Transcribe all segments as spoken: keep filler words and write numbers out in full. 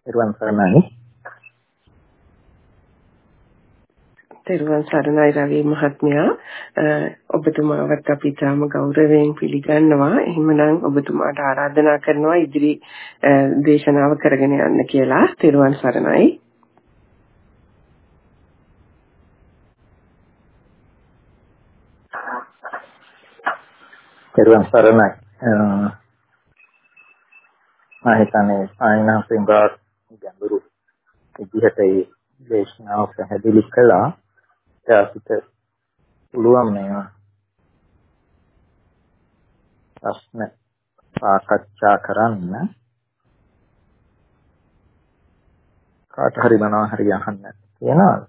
එරුවන් සරණයි. තෙරුවන් සරණයි රවි මහත්මයා. ඔබතුමාවත් අපි තාම ගෞරවයෙන් පිළිගන්නවා. එහෙමනම් ඔබතුමාට ආරාධනා කරනවා ඉදිරි දේශනාව කරගෙන යන්න කියලා. තෙරුවන් සරණයි. තෙරුවන් සරණයි. මම හිතන්නේ ආයනාවෙන් ගාස් ගැඹුරු විදිහට ඒ දේශනාව පැහැදිලි කළා. ඒකට පුළුවන් මේ ප්‍රශ්න සාකච්ඡා කරන්න. කාට හරි මොනවා හරි අහන්න තියෙනවද?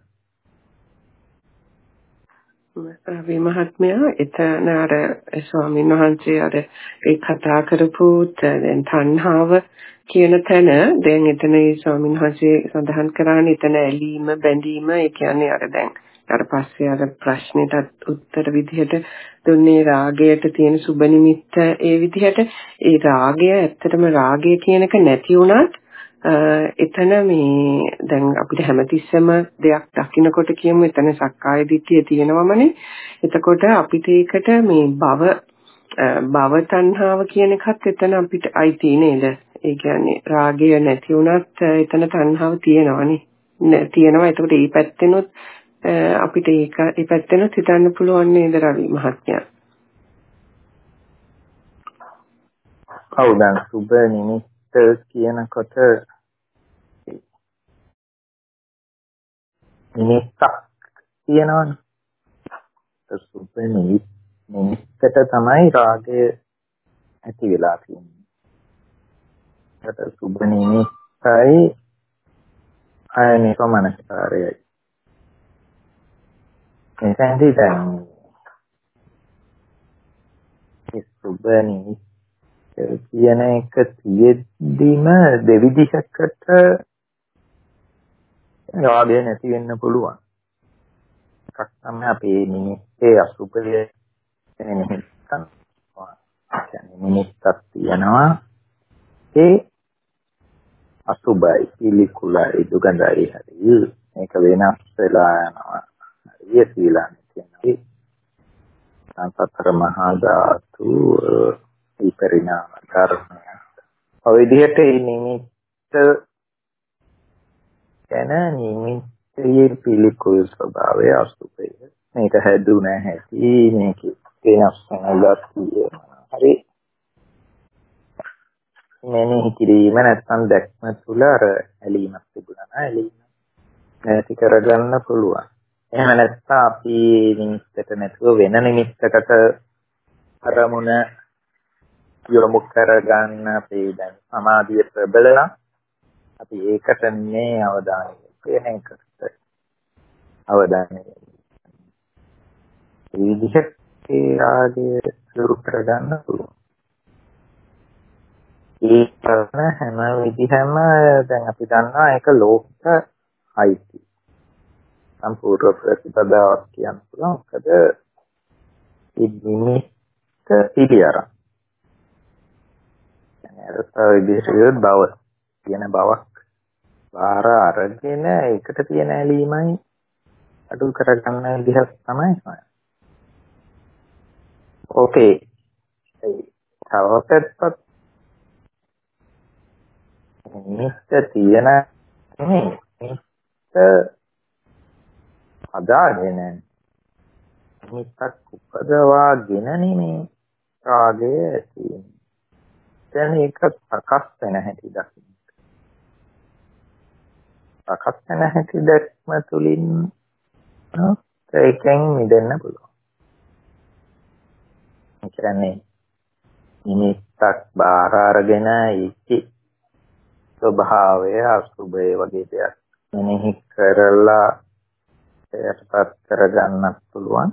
රවි මහත්මයා එතන අර ස්වාමීන් වහන්සේ අර ඒ කතා කරපු දැන් තණ්හාව කියන තැන දැන් එතන ඒ ස්වාමීන් වහන්සේ සඳහන් කරානේ එතන ඇලීම බැඳීම ඒ කියන්නේ අර දැන් අර පස්සේ අර ප්‍රශ්නෙටත් උත්තර විදිහට දුන්නේ රාගයට තියෙන සුබ නිමිත්ත ඒ විදිහට ඒ රාගය ඇත්තටම රාගය කියන එක නැති වුණත් එතන මේ දැන් අපිට හැමතිස්සෙම දෙයක් දකින්නකොට කියමු එතන සක්කාය දිට්ඨිය තියෙනවමනේ. එතකොට අපිට ඒකට මේ භව භව තණ්හාව කියන එකත් එතන අපිට අයිති නේද? ඒ කියන්නේ රාගය නැති වුණත් එතන තණ්හාව තියෙනවනේ. තියෙනවා. එතකොට මේ පැත්තෙනොත් අපිට ඒක මේ පැත්තෙනොත් හිතන්න පුළුවන් නේද රවි මහත්මයා? ඔව් දැන් සුබ නිමිත්ත කියනකොට නිමිත්තක් තියෙනවනේ. සුබ නිමිත්තට තමයි රාගය ඇති වෙලා තියෙන්නේ. ඒකට සුබ නිමිත්තයි ආයනිකමනස්කාරයයි. එතෙන්දී දැන් මේ සුබ නිමිත්ත කියන එක තියෙද්දිම දෙවිදිහකට රාගය නැති වෙන්න පුළුවන්. එකක් තමයි අපේ නිමිත්තේ අසුබය කියන්නේ නිමිත්තක් තියෙනවා. ඒ අසුබයි පිළිකුලයි දුගඳයි හරි මේක වෙනස් වෙලා යනවා. හරි සීලන්නේ කියනවා. සතර මහා ධාතු විපරිණාම ධර්මය. ඔය විදිහට මේ නිමිත්ත එන නිමිත්තේ පිළිකුල් ස්වභාවය අසුබය. මේක හැදුන හැටි මේක වෙනස් වෙනවා කිය. හරි. මෙනෙහි කිරීම නැත්නම් දැක්ම තුළ අර ඇලීමක් තිබුණා නම් ඇලීම නැති කරගන්න පුළුවන්. එහෙම නැත්නම් අපි නිමිත්තට නැතුව වෙන නිමිත්තකට අරමුණ යොමු කරගන්න අපේ දැන් සමාධිය ප්‍රබල නම් අපි ඒකට මේ අවධානය යොමු කරනකට අවධානය මේ විදිහට ඒ ආදී දුරු කරගන්න පුළුවන්. ඒ කරන හැම විදිහම දැන් අපි දන්නවා ඒක ලෝක අයිති. සම්පූර්ණ ප්‍රතිපදාවක් කියන්න පුළුවන්. මොකද ඒ නිමිත්ත පිළියරක්. ඒ විදිහට බව කියන බවක් බාර අරගෙන ඒකට තියෙන ඇලීමයි අඩු කරගන්න විදිහක් තමයි. ඕකේ. ඒ තවපෙත්පත් නිමිත්ත තියෙන නිමිත්ත අදාගෙන නිමිත්තක් උපදවාගෙන නෙමේ රාගය ඇති වෙන්නේ. දැන් ඒක සකස් වෙන හැටි දකින්න. සකස් වෙන හැටි දැක්ම තුළින් ඒකෙන් මිදෙන්න පුළුවන්. ඒ කියන්නේ නිමිත්තක් බාර අරගෙන ඉති ස්වභාවය අසුබය වගේ දෙයක් මෙනෙහි කරලා එයටපත් කරගන්නත් පුළුවන්.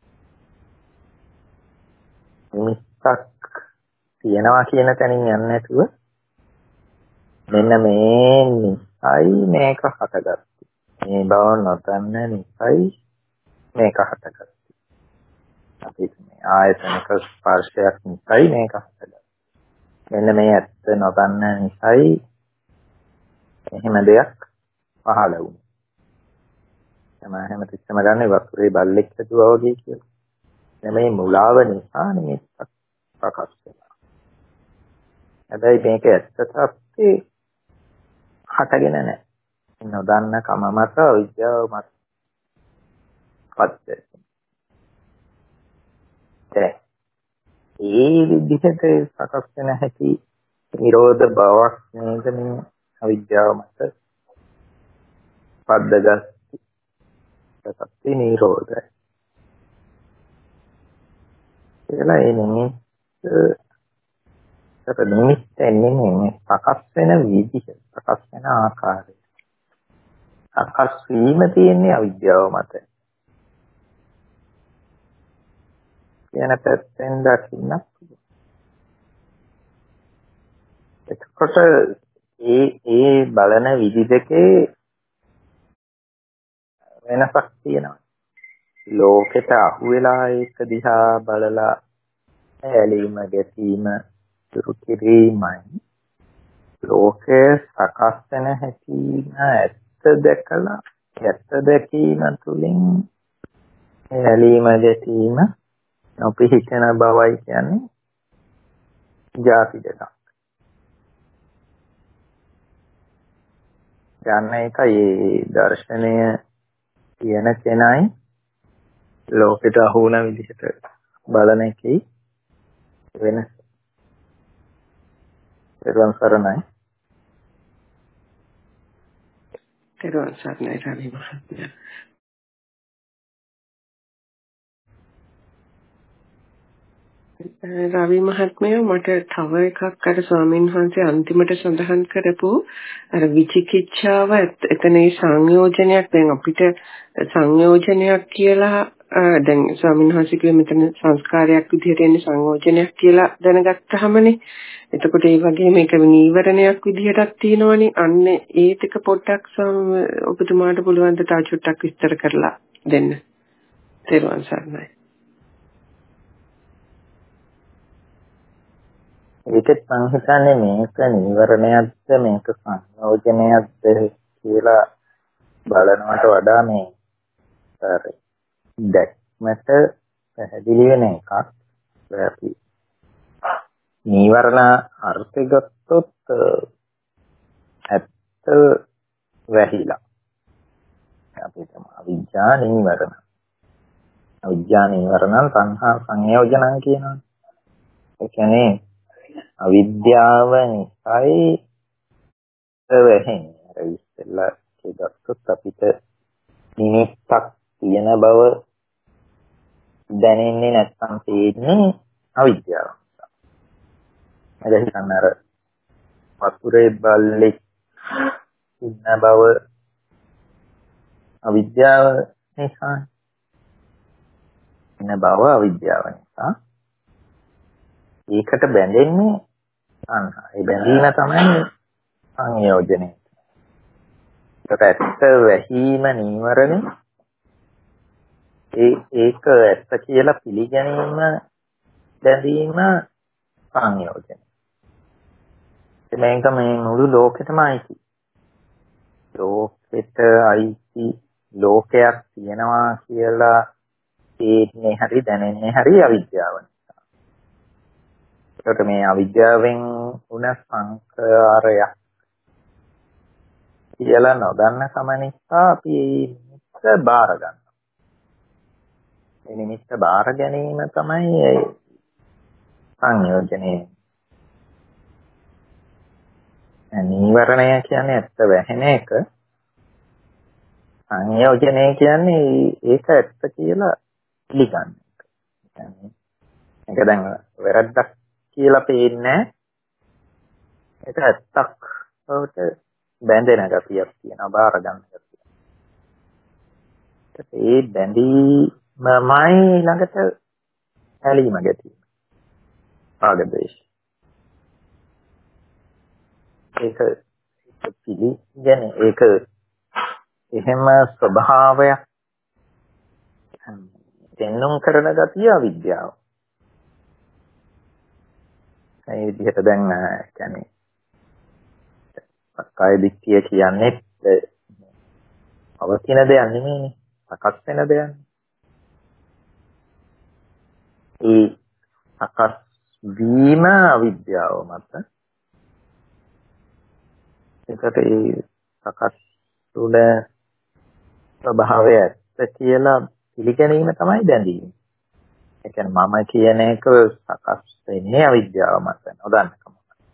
නිමිත්තක් තියනවා කියන තැනින් යන්නේ නැතුව මෙන්න මේ නිසයි මේක හටගත්තේ. මේ බව නොදන්න නිසයි මේක හටගත්තේ. අපි මේ ආයතනික ස්පර්ශයක් නිසයි මේක හටගත්තේ. මෙන්න මේ ඇත්ත නොදන්න නිසයි එහෙම දෙයක් පහළ වුණා. තම හැමතිස්සම ගන්නේ වතුරේ බල්ලෙක් හැදුවා වගේ කියලා. මේ මුලාව නිසා නිමිත්තක් ප්‍රකාශ වෙනවා. හැබැයි මේක ඇත්ත තත්ත්වේ හටගෙන නැහැ. නොදන්න කම මත විද්‍යාව මත පත් ඒ විදිහට සකස් වෙන හැටි නිරෝධ බවක් නේද මේ අවිද්‍යාව මත පද්දගත් සත්‍ය නිරෝධය. කියලා එන්නේ ඒක නිමිත්ත එන්නේ සකස් වෙන විදිහ, සකස් වෙන ආකාරය. සකස් වීම තියෙන්නේ අවිද්‍යාව මත. කියන පැත්තෙන් දකින්න. එතකොට ඒ ඒ බලන විදි දෙකේ වෙනසක් තියෙනවා. ලෝකෙට අහු වෙලා ඒක දිහා බලලා ඇලීම ගැටීම දුරු කිරීමයි ලෝකයේ සකස් වෙන හැටි ඇත්ත දැකලා ඇත්ත දැකීම තුළින් ඇලීම ගැටීම නොපිහිටන බවයි කියන්නේ ජාති දෙකක්. යන්න එකයි දර්ශනය කියන කෙනයි ලෝකෙට අහු වුණ විදිහට බලන එකයි වෙනස. ඒකෙන් සරණයි. ඒකෙන් සරණයි රවි මහත්මයා. රවි මහත්මයා මට තව එකක් අර ස්වාමීන් වහන්සේ අන්තිමට සඳහන් කරපු අර විචිකිච්ඡාව එතනේ සංයෝජනයක් දැන් අපිට සංයෝජනයක් කියලා දැන් ස්වාමීන් වහන්සේ කිව්ව මෙතන සංස්කාරයක් විදිහට එන්නේ සංයෝජනයක් කියලා දැනගත්තාමනේ එතකොට ඒ වගේ මේක නීවරණයක් විදිහටත් තියෙනවනේ අන්න ඒ ටික පොඩ්ඩක් ඔබතුමාට පුළුවන් ද තව චුට්ටක් විස්තර කරලා දෙන්න. තෙරුවන් සරණයි. ඒකත් මම හිතන්නේ මේක නීවරණයක්ද මේක සංයෝජනයක්ද කියලා බලනවට වඩා මේ දැක්මට පැහැදිලි වෙන එකක්. අපි නීවරණ අර්ථය ගත්තොත් ඇත්ත වැහිලා. අපි තමයි අවිජ්ජා නීවරණ. අවිජ්ජා නීවරණ සංහා සංයෝජනං කියනවා. ඒ කියන්නේ අවිද්‍යාව නිසායි වෙහෙන්නේ. අර ඉස්සෙල්ලා කියගත්තොත් අපිට නිමිත්තක් තියෙන බව දැනෙන්නේ නැත්නම් තේින්නේ අවිද්‍යාව නිසා. එද හිතන්න අර වතුරේ බල්ලෙක් ඉන්න බව අවිද්‍යාව නිසා ඉන්න බව අවිද්‍යාව නිසා ඒකට බැඳෙන්නේ සංහා. ඒ බැඳීම තමයි සංයෝජනය. ඒකට ඇත්ත වැහිම නීවරණේ ඒ ඒක ඇත්ත කියලා පිළිගැනීම බැඳීම සංයෝජනය. මේක මේ මුළු ලෝකෙටම අයිති. ලෝකෙට අයිති ලෝකයක් තියෙනවා කියලා ඒන්නේ හරි දැනෙන්නේ හරි අවිද්‍යාව නිසා. ඒකට මේ අවිද්‍යාවෙන් උන සංකාරයක් කියලා නොදන්න කම නිසා අපි නිමිත්ත බාර ගන්නවා. මේ නිමිත්ත බාර ගැනීම තමයි සංයෝජනය. නීවරණය කියන්නේ ඇත්ත වැහෙන එක. සංයෝජනය කියන්නේ ඒක ඇත්ත කියලා පිළිගන්න එක. يعني ඒක දැන් වැරද්දක් කියලා පේන්නේ ඒක ඇත්තක් බවට බැඳෙන ගතියක් තියෙනවා බාර ගන්න ගතිය. ඒ බැඳීමමයි ළඟට ඇලීම ගැටීම. ආගදේශ. ඒක පිළිගැන ඒක එහෙම ස්වභාවයක් දෙන්නුම් කරන ගතිය අවිද්‍යාව. ඒ විදිහට දැන් කියන්නේ සක්කාය දිට්ඨිය කියන්නේ අවතින දෙයක් නෙමෙයිනේ. සකස් වෙන දෙයක්. ඒ සකස් වීම අවිද්‍යාව මත. ඒකට ඒ සකස් තුළ ස්වභාවය ඇත්ත කියලා පිළිගැනීම තමයි බැඳීම. ඒ කියන්නේ මම කියන එක සකස් වෙන්නේ අවිද්‍යාව මත නොදන්නකම.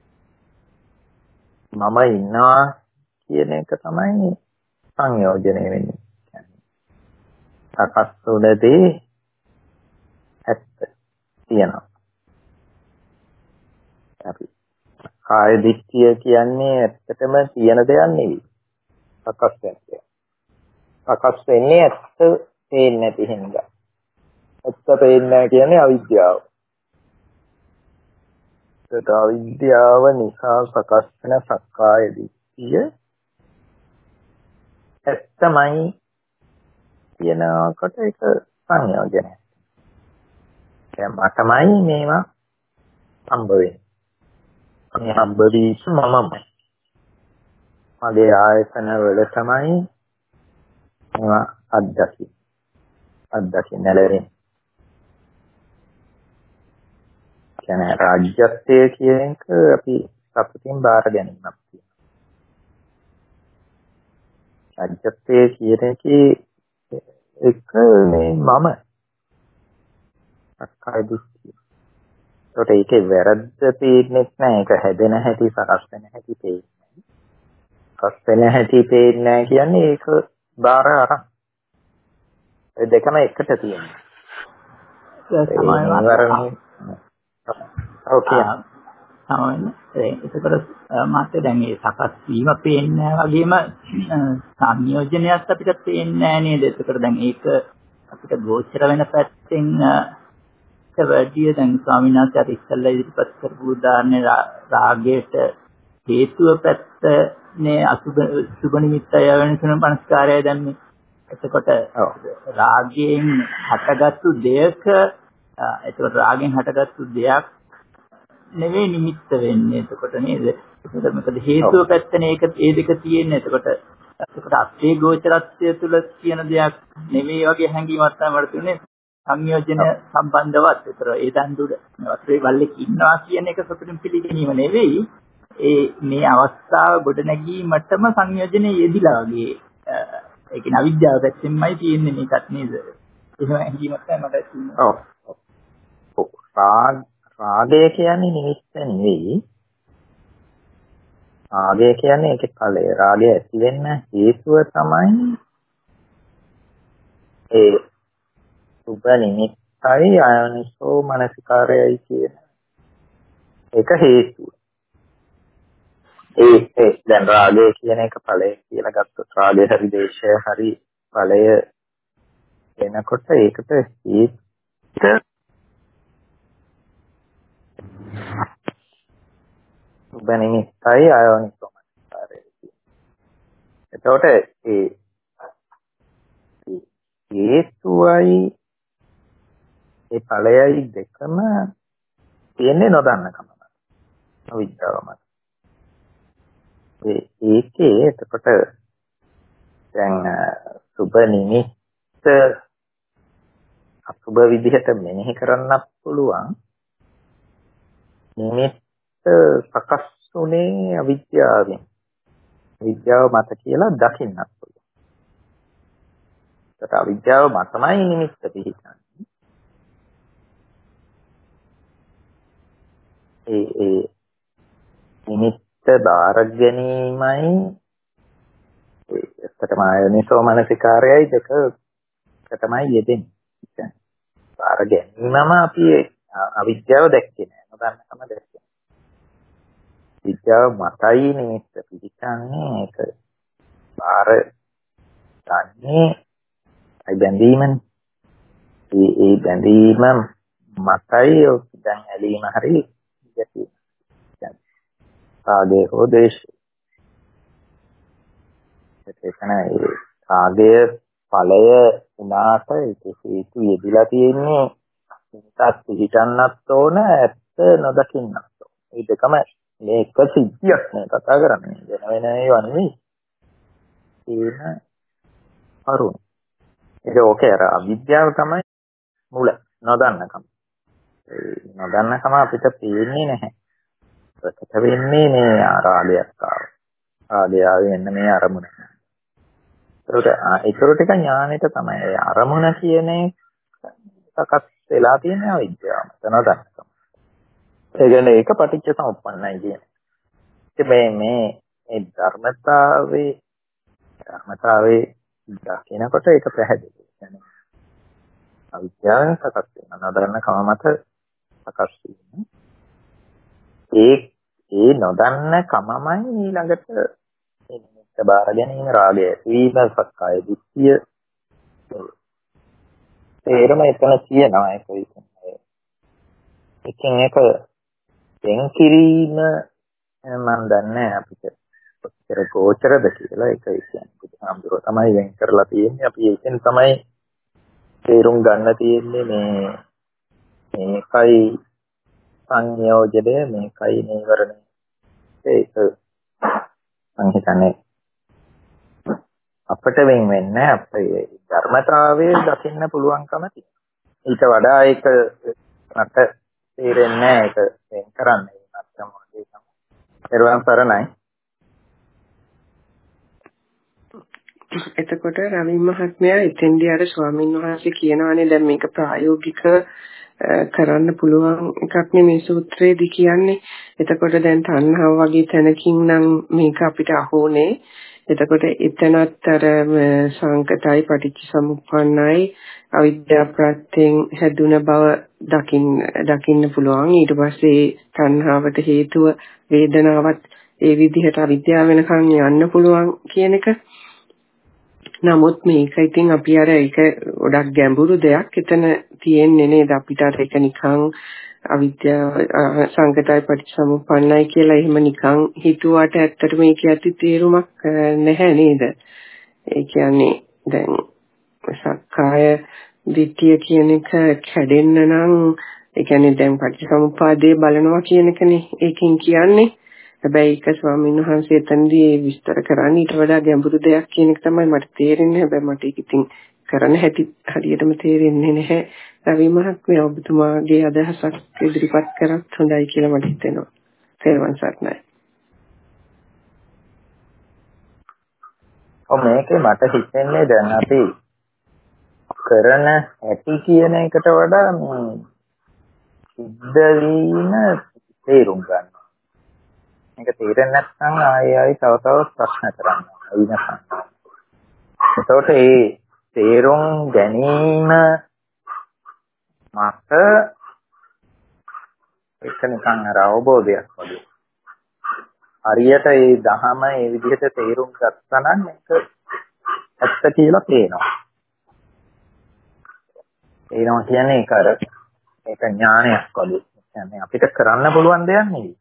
මම ඉන්නවා කියන එක තමයි සංයෝජනය වෙන්නේ. සකස් වුණදී ඇත්ත තියෙනවා. අපි කාය දිට්ඨිය කියන්නේ ඇත්තටම තියෙන දෙයක් නෙවෙයි. සකස් වෙන දෙයක්. සකස් වෙන්නේ ඇත්ත පේන්නේ නැති හින්දා. ඇත්ත පේන්නේ නැහැ කියන්නේ අවිද්‍යාව. ඒක අවිද්‍යාව නිසා සකස් වෙන සක්කාය දිට්ඨිය ඇත්තමයි කියනකොට ඒක සංයෝජනය. දැන් මටමයි මේවා හම්බ වෙන්නේ. මේ හම්බ වීම මමමයි. මගේ ආයතන වල තමයි මේවා අත්දකින්න. අත්දකින්න ලැබෙන්නේ. කියන්නේ රාජ්‍යත්වය කියන එක අපි සතුටින් බාර ගැනීමක් තියෙනවා. රාජ්‍යත්වය කියන එකේ එක මේ මම අක්කයි දුස්තිය. ඒකට ඒකේ වැරද්ද පේන්නේ නැහැ. ඒක හැදෙන හැටි සකස් වෙන හැටි පේන්නේ. සකස් වෙන හැටි පේන්නේ නැහැ කියන්නේ ඒක බාර අරන්. ඒ දෙකම එකට තියෙනවා. ඒක තමයි ඕකේ. ඒකතර මාත්‍ය දැන් මේ සකස් වීම පේන්නේ වගේම සංයෝජනයත් අපිට පේන්නේ නැහැ නේද? ඒකතර දැන් ඒක අපිට ගෝචර වෙන පැත්තෙන් වැඩිය දැන් ස්වාමීන් වහන්සේ අර ඉස්සල්ලා ඉදිරිපත් කරපු උදාහරණේ රාගයට හේතුව පැත්තනේ අසුබ සුබ නිමිත්තය වෙන තුන පනස්කාරය දැන් එතකොට රාගයෙන් හටගත්තු දෙයක එතකොට රාගෙන් හටගත්තු දෙයක් නෙවෙයි නිමිත්ත වෙන්නේ. එතකොට නේද? එතකොට මොකද හේතුව පැත්තනේ ඒක ඒ දෙක තියෙන්නේ. එතකොට එතකොට අත්ේ ගෝචරත්වය තුල කියන දෙයක් නෙවෙයි වගේ හැඟීමක් තමයි මට තියෙන්නේ. සංයෝජන සම්බන්ධවත්. ඒතර ඒ දඬුඩ වස්ත්‍රේ වල්ලේ ඉන්නවා කියන එක සතුටින් පිළිගැනීම නෙවෙයි. ඒ මේ අවස්ථාව ගොඩ නැගීමටම සංයෝජනේ යෙදිලා වගේ. ඒ කියන්නේ අවිද්‍යාව පැත්තෙන්මයි තියෙන්නේ මේකත් නේද? එහෙම හැඟීමක් තමයි මට තියෙන්නේ. ඔව්. ඔව්. රාග රාගය කියන්නේ නිමිත්ත නෙවෙයි. රාගය කියන්නේ ඒකේ ඵලය. රාගය ඇති වෙන්න හේතුව තමයි ඒ සුබ නිමිත්තයි අයනිසෝ මනසිකාරයයි කියන එක හේතුව. ඒ ඒ දැන් රාගය කියන එක ඵලය කියලා ගත්තොත් රාගය හරි දේශය හරි ඵලය එනකොට ඒකට හේතු සුබ නිමිත්තයි අයනිසෝ මනසිකාරයයි. එතකොට ඒ හේතුවයි ඒ ඵලයයි දෙකම තියෙන්නේ නොදන්නකම. අවිද්‍යාව මත. ඒ ඒකේ එතකොට දැන් සුබ නිමිත්ත අසුබ විදිහට මෙනෙහි කරන්නත් පුළුවන්. නිමිත්ත සකස් වුණේ අවිද්‍යාවෙන්. විද්‍යාව මත කියලා දකින්නත් පුළුවන්. ඒකට අවිද්‍යාව මතමයි නිමිත්ත පිහිටන්නේ. ඒ ඒ නිමිත්ත බාර ගැනීමයි එතටම ආයනිසෝ මනසිකාරයයි දෙකටමයි යෙදෙන්නේ. බාර ගැනීමම අපි අවිද්‍යාව දැක්කේ නෑ. නොදන්නකම දැක්කේ. විද්‍යාව මතයි නිමිත්ත පිහිටන්නේ. ඒක බාර ගන්නේ ඒ බැඳීමනේ. ඒ ඒ බැඳීම මතයි දැන් ඇලීම හරි ගැටීම. රාගය හෝ ද්වේෂය. එතනයි රාගය ඵලය උනාට ඒක හේතු යෙදিলা තියෙන්නේ. ඒකත් පිළිටන්නත් ඕන ඇත්ත නොදකින්නත් ඕන. මේ දෙකම මේ එක සිද්ධියක් නේ කතා කරන්නේ. වෙන වෙන ඒවා නෙවෙයි. ඒන අරුණ. ඒක ඕකේ අර අවිද්‍යාව තමයි මුල. නොදන්නකම. ඒ නොදන්නකම අපිට පේන්නේ නැහැ. ප්‍රකට වෙන්නේ මේ ආරාධයක් ආව. ආදී වෙන්න මේ අරමුණ. ඒකට ඒක ටික ඥානෙට තමයි. ඒ අරමුණ කියන එක සකස් වෙලා තියෙන අවිද්‍යාව. නොදන්නකම. ඒ කියන්නේ ඒක පටිච්ච සමුප්පන්නයි කියන්නේ. ඉතින් මේ මේ මේ ධර්මතාවේ ධර්මතාවේ දකිනකොට ඒක පැහැදිලි. يعني අවිද්‍යාවෙන් සකස් වෙන නොදන්න කම මත සකස් වෙන. ඒ ඒ නොදන්න කමමයි ඊළඟට නිමිත්ත බාර ගැනීම රාගය. ඊම සක්කාය දිට්ඨිය. ඒරම එතන කියනවා ඒක විසින්නේ. එකෙන් එක වෙන් කිරීම මම දන්නේ අපිට කොච්චර ගෝචරද කියලා. ඒක කියන්නේ බුදුහාමුදුරුවෝ තමයි වෙන් කරලා තියෙන්නේ. අපි ඒකෙන් තමයි තේරුම් ගන්න තියෙන්නේ මේ මේකයි සංයෝජනය මේකයි නීවරණය. ඒක මම හිතන්නේ අපිට වෙන් වෙන්නේ අපේ ධර්මතාවයේ දකින්න පුළුවන්කම තියෙනවා. ඊට වඩා ඒක මට තේරෙන්නේ ඒක වෙන් කරන්නේ නැත්නම් මොකද තමයි. පෙරවන් සරණයි. එතකොට රවි මහත්මයා එතෙන්දී අර ස්වාමීන් වහන්සේ කියනවානේ දැන් මේක ප්‍රායෝගික කරන්න පුළුවන් එකක් නෙමේ සූත්‍රයේදී කියන්නේ. එතකොට දැන් තණ්හාව වගේ තැනකින් නම් මේක අපිට අහෝනේ. එතකොට එතනත් අර සංකතයි පටිච්චසමුප්පන්නයි අවිද්‍යා ප්‍රත්‍යයෙන් හැදුන බව දකින්න දකින්න පුළුවන්. ඊට පස්සේ තණ්හාවට හේතුව වේදනාවත් ඒ විදිහට අවිද්‍යාව වෙනකන් යන්න පුළුවන් කියන එක. නමුත් මේක ඉතින් අපි අර ඒක ගොඩක් ගැඹුරු දෙයක් එතන තියෙන්නේ නේද අපිට අර ඒක නිකන් අවිද්‍යාව සංකතයි පටිච්චසමුප්පන්නයි කියලා එහෙම නිකන් හිතුවට ඇත්තට මේක ඇති තේරුමක් නැහැ නේද? ඒ කියන්නේ දැන් සක්කාය දිට්ඨිය කියන එක කැඩෙන්න නම් ඒ කියන්නේ දැන් පටිච්චසමුප්පාදේ බලනවා කියන එකනේ ඒකෙන් කියන්නේ. හැබැයි ඒක ස්වාමීන් වහන්සේ එතනදී විස්තර කරන්නේ ඊට වඩා ගැඹුරු දෙයක් කියන එක තමයි මට තේරෙන්නේ. හැබැයි මට ඒක ඉතින් කරන්න හැටි හරියටම තේරෙන්නේ නැහැ. රවි මහත්මයා ඔබතුමාගේ අදහසක් ඉදිරිපත් කරත් හොඳයි කියලා මට හිතෙනවා. තේරුවන් සරණයි. ඔව් මේකේ මට හිතෙන්නේ දැන් අපි කරන හැටි කියන එකට වඩා මේ සිද්ධ වීම තේරුම් ගන්න. මේක තේරෙන්නේ නැත්නම් ආයෙ ආයෙ තව තව ප්‍රශ්න කරනවා. විනාශන. එතකොට මේ තේරුම් ගැනීම මත එක නිකන් අර අවබෝධයක් වගේ. හරියට මේ දහම මේ විදිහට තේරුම් ගත්තා නම් මේක ඇත්ත කියලා පේනවා. ඒනවා කියන්නේ ඒක අර ඒක ඥානයක් වගේ. කියන්නේ අපිට කරන්න පුළුවන් දෙයක් නෙවෙයි.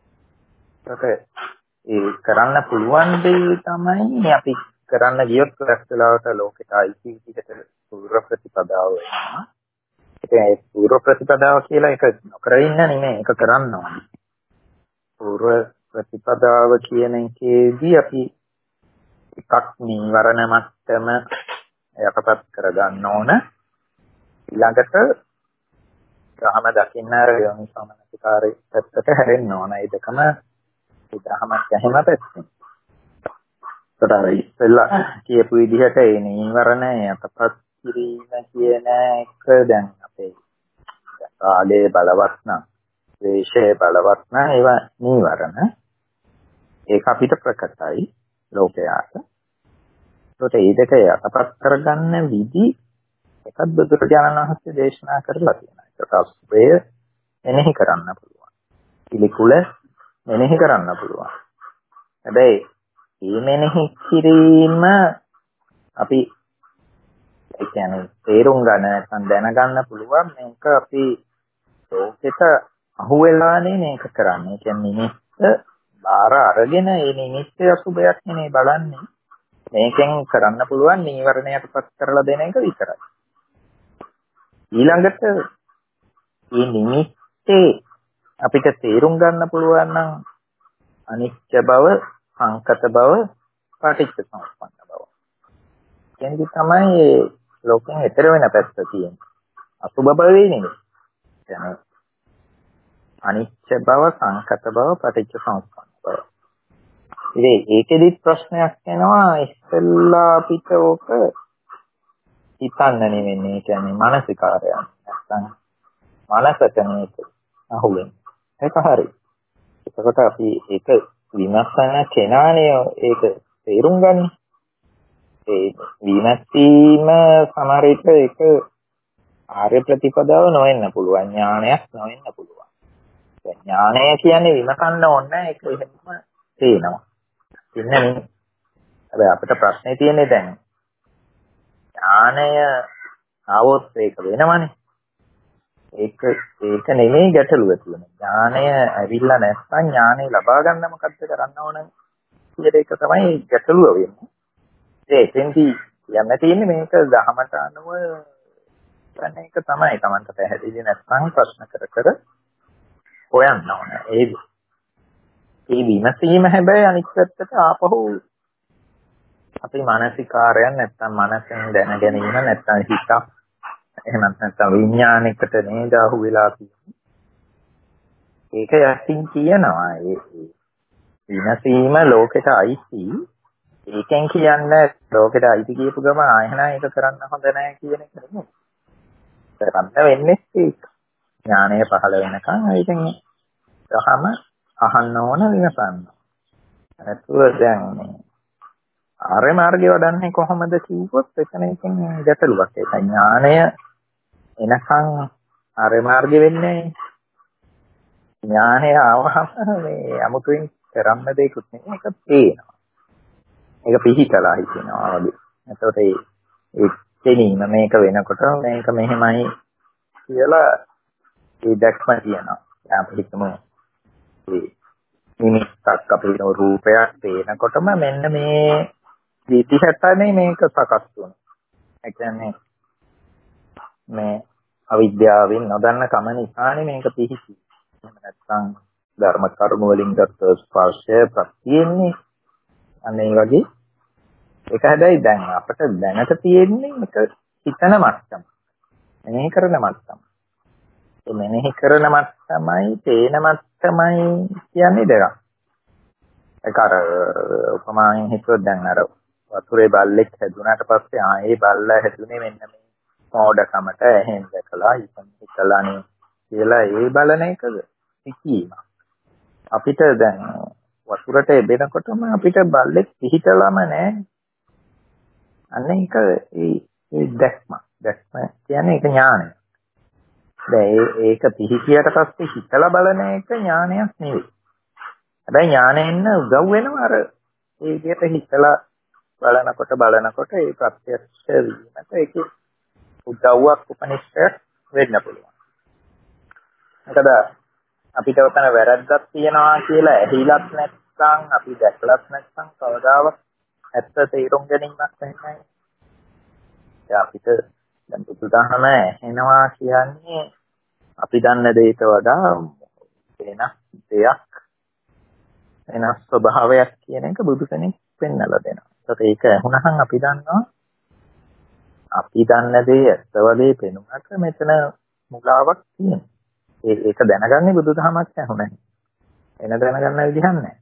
ඒ කරන්න පුළුවන් දේ තමයි අපි කරන්න ගියොත් රැස්ලාවට ලෝකෙට අයිති විදිහට පූර්ව ප්‍රතිපදාව වෙනවා. ඒ පූර්ව ප්‍රතිපදාව කියලා එක නොකර ඉන්න නෙමෙයි ඒක කරන්න ඕනේ. පූර්ව ප්‍රතිපදාව කියන එකේදී අපි එකක් නීවරණ මට්ටම යටපත් කරගන්න ඕන. ඊළඟට ගහම දකින්න අර යෝනිසමනසිකාරයේ පැත්තට හැරෙන්න ඕන. ඒ දෙකම දහමක් ඇහිම පැත්තෙන්. ඒතර ඉස්සෙල්ලා කියපු විදිහට ඒ නීවරණ යටපත් කිරීම කියන එක දැන් අපේ ආලේ බලවත් නම් ද්වේෂයේ බලවත් නම් ඒවා නීවරණ. ඒක අපිට ප්‍රකටයි ලෝකයාට. ඒකට ඒ දෙක යටපත් කරගන්න විදි එකක් බුදුරජාණන් වහන්සේ දේශනා කරලා තියෙනවා. ඒක අසුබය එනෙහි කරන්න පුළුවන්. පිළිකුල මෙනෙහි කරන්න පුළුවන්. හැබැයි මේ මෙනෙහි කිරීම අපි ඒ කියන්නේ තේරුම් ගන්න නැත්නම් දැනගන්න පුළුවන් මේක අපි ලෝකෙට අහුවෙලානේ මේක කරන්නේ. ඒ කියන්නේ නිමිත්ත බාර අරගෙන ඒ නිමිත්තේ අසුබයක් නෙමෙයි බලන්නේ. මේකෙන් කරන්න පුළුවන් නීවරණයටපත් කරලා දෙන එක විතරයි. ඊළඟට මේ නිමිත්තේ අපිට තේරුම් ගන්න පුළුවන් නම් අනිත්‍ය බව, සංකත බව, පටිච්ච සමුප්පන්න බව. කියන්නේ තමයි ලෝකෙන් ඈතර වෙන පැත්ත තියෙන්නේ. අසුබ බවේ නෙමෙයි. يعني අනිත්‍ය බව, සංකත බව, පටිච්ච සමුප්පන්න බව. ඉතින් ඒකෙදිත් ප්‍රශ්නයක් එනවා ඉස්සෙල්ලා අපිට ඕක හිතන්න නෙවෙන්නේ. කියන්නේ මානසිකාරයක්. නැත්නම් මනසට මේක අහුවෙන්නේ. ඒක හරි. එතකොට අපි ඒක විමර්ශන කෙනානේ ඒක තේරුම් ගන්නේ. ඒ විමසීම සමහර විට ඒක ආර්ය ප්‍රතිපදාව නොවෙන්න පුළුවන්. ඥානයක් නොවෙන්න පුළුවන්. දැන් ඥානය කියන්නේ විමසන්න ඕනේ ඒක එහෙම තේනවා. ඉන්නේ නේ. හැබැයි අපිට ප්‍රශ්නේ තියෙන්නේ දැන් ඥානය ආවොත් ඒක වෙනවනේ. ඒක ඒක නෙමෙයි ගැටලුව තියෙන්නේ. ඥානය ඇවිල්ලා නැත්නම් ඥානය ලබා ගන්න මොකද්ද කරන්න ඕන කියන එක තමයි ගැටලුව වෙන්නේ. ඒ එතෙන්දී යන්න තියෙන්නේ මේක දහමට අනුව කරන එක තමයි. Tamanta පැහැදිලි නැත්නම් ප්‍රශ්න කර කර හොයන්න ඕන. ඒ ඒ විමසීම හැබැයි අනිත් පැත්තට ආපහු අපේ මානසිකාරයන් නැත්නම් මනසෙන් දැන ගැනීම නැත්නම් හිතක් එහෙම නැත්නම් විඥානයකට නේද අහු වෙලා තියෙන්නේ. ඒක යකින් කියනවා ඒ විමසීම ලෝකෙට අයිති. ඒකෙන් කියන්නේ ලෝකෙට අයිති කියපු ගම ආයෙන ඒක කරන්න හොඳ නැහැ කියන එක නෙමෙයි. කරන්න වෙන්නේ ඒක. ඥානය පහළ වෙනකන් ඒකෙන් දහම අහන්න ඕන විමසන්න. නැතුව දැන් මේ ආර්ය මාර්ගය වඩන්නේ කොහොමද කිව්වොත් එතන එකෙන් ගැටලුවක්. ඒක ඥානය එනකන් ආර්ය මාර්ගය වෙන්නේ ඥානය ආවහම මේ අමුතුවෙන් කරන්න දෙයක්වත් නෙමෙයි. ඒක පේනවා. ඒක පිහිටලා හිටිනවා වගේ. එතකොට ඒ ඒ තේනීම මේක වෙනකොට මේක මෙහෙමයි කියලා ඒ දැක්ම තියෙනවා. අපි හිතමු ඒ නිමිත්තක් අපේ රූපයක් පේනකොටම මෙන්න මේ විදිහටනේ මේක සකස් වෙනවා. ඒ කියන්නේ මේ අවිද්‍යාවෙන් නොදන්න කම නිසානේ මේක පිහිටි. එහෙම නැත්නම් ධර්ම කරුණු වලින් ගත්ත ස්පර්ශය ප්‍රත්‍යෙන්නේ අනේ වගේ. ඒක හැබැයි දැන් අපිට දැනට තියෙන්නේ මේක හිතන මට්ටම. මෙනෙහි කරන මට්ටම. ඒ මෙනෙහි කරන මට්ටමයි තේන මට්ටමයි කියන්නේ දෙකක්. ඒක අර උපමාවෙන් හිතුවොත් දැන් අර වතුරේ බල්ලෙක් හැදුනාට පස්සේ ආ ඒ බල්ලා හැදුනේ මෙන්න මේ මෝඩකමට එහෙන් දැකලා ඉතින් හිතලානේ කියලා ඒ බලන එකද සිකීම. අපිට දැන් වතුරට එබෙනකොටම අපිට බල්ලෙක් පිහිටලම නැහැ. අන්න ඒක ඒ ඒ දැක්ම. දැක්ම කියන්නේ ඒක ඥානය. දැන් ඒක පිහිටියට පස්සේ හිතලා බලන එක ඥානයක් නෙවෙයි. හැබැයි ඥානෙන්න උදව් වෙනවා අර ඒ විදිහට හිතලා බලනකොට බලනකොට ඒ ප්‍රත්‍යක්ෂ වීමට ඒකේ උදව්වක් උපනිෂ්ඨයක් වෙන්න පුළුවන්. මොකද අපිට උතන වැරද්දක් තියනවා කියලා ඇහිලත් නැත්නම් අපි දැකලත් නැත්නම් කවදාවත් ඇත්ත තේරුම් ගැනීමක් වෙන්නේ නැහැ. ඒ අපිට දැන් බුදුදහම ඇහෙනවා කියන්නේ අපි දන්න දෙයට වඩා වෙනස් දෙයක් වෙනස් ස්වභාවයක් කියන එක බුදු කෙනෙක් පෙන්වලා දෙනවා. ඒක ඇහුණහම අපි දන්නවා අපි දන්න දේ ඇත්ත වගේ පෙනුනට මෙතන මුලාවක් තියෙනවා. ඒක දැනගන්නේ බුදුදහමක් ඇහුණා. එන දැනගන්න විදිහක් නැහැ.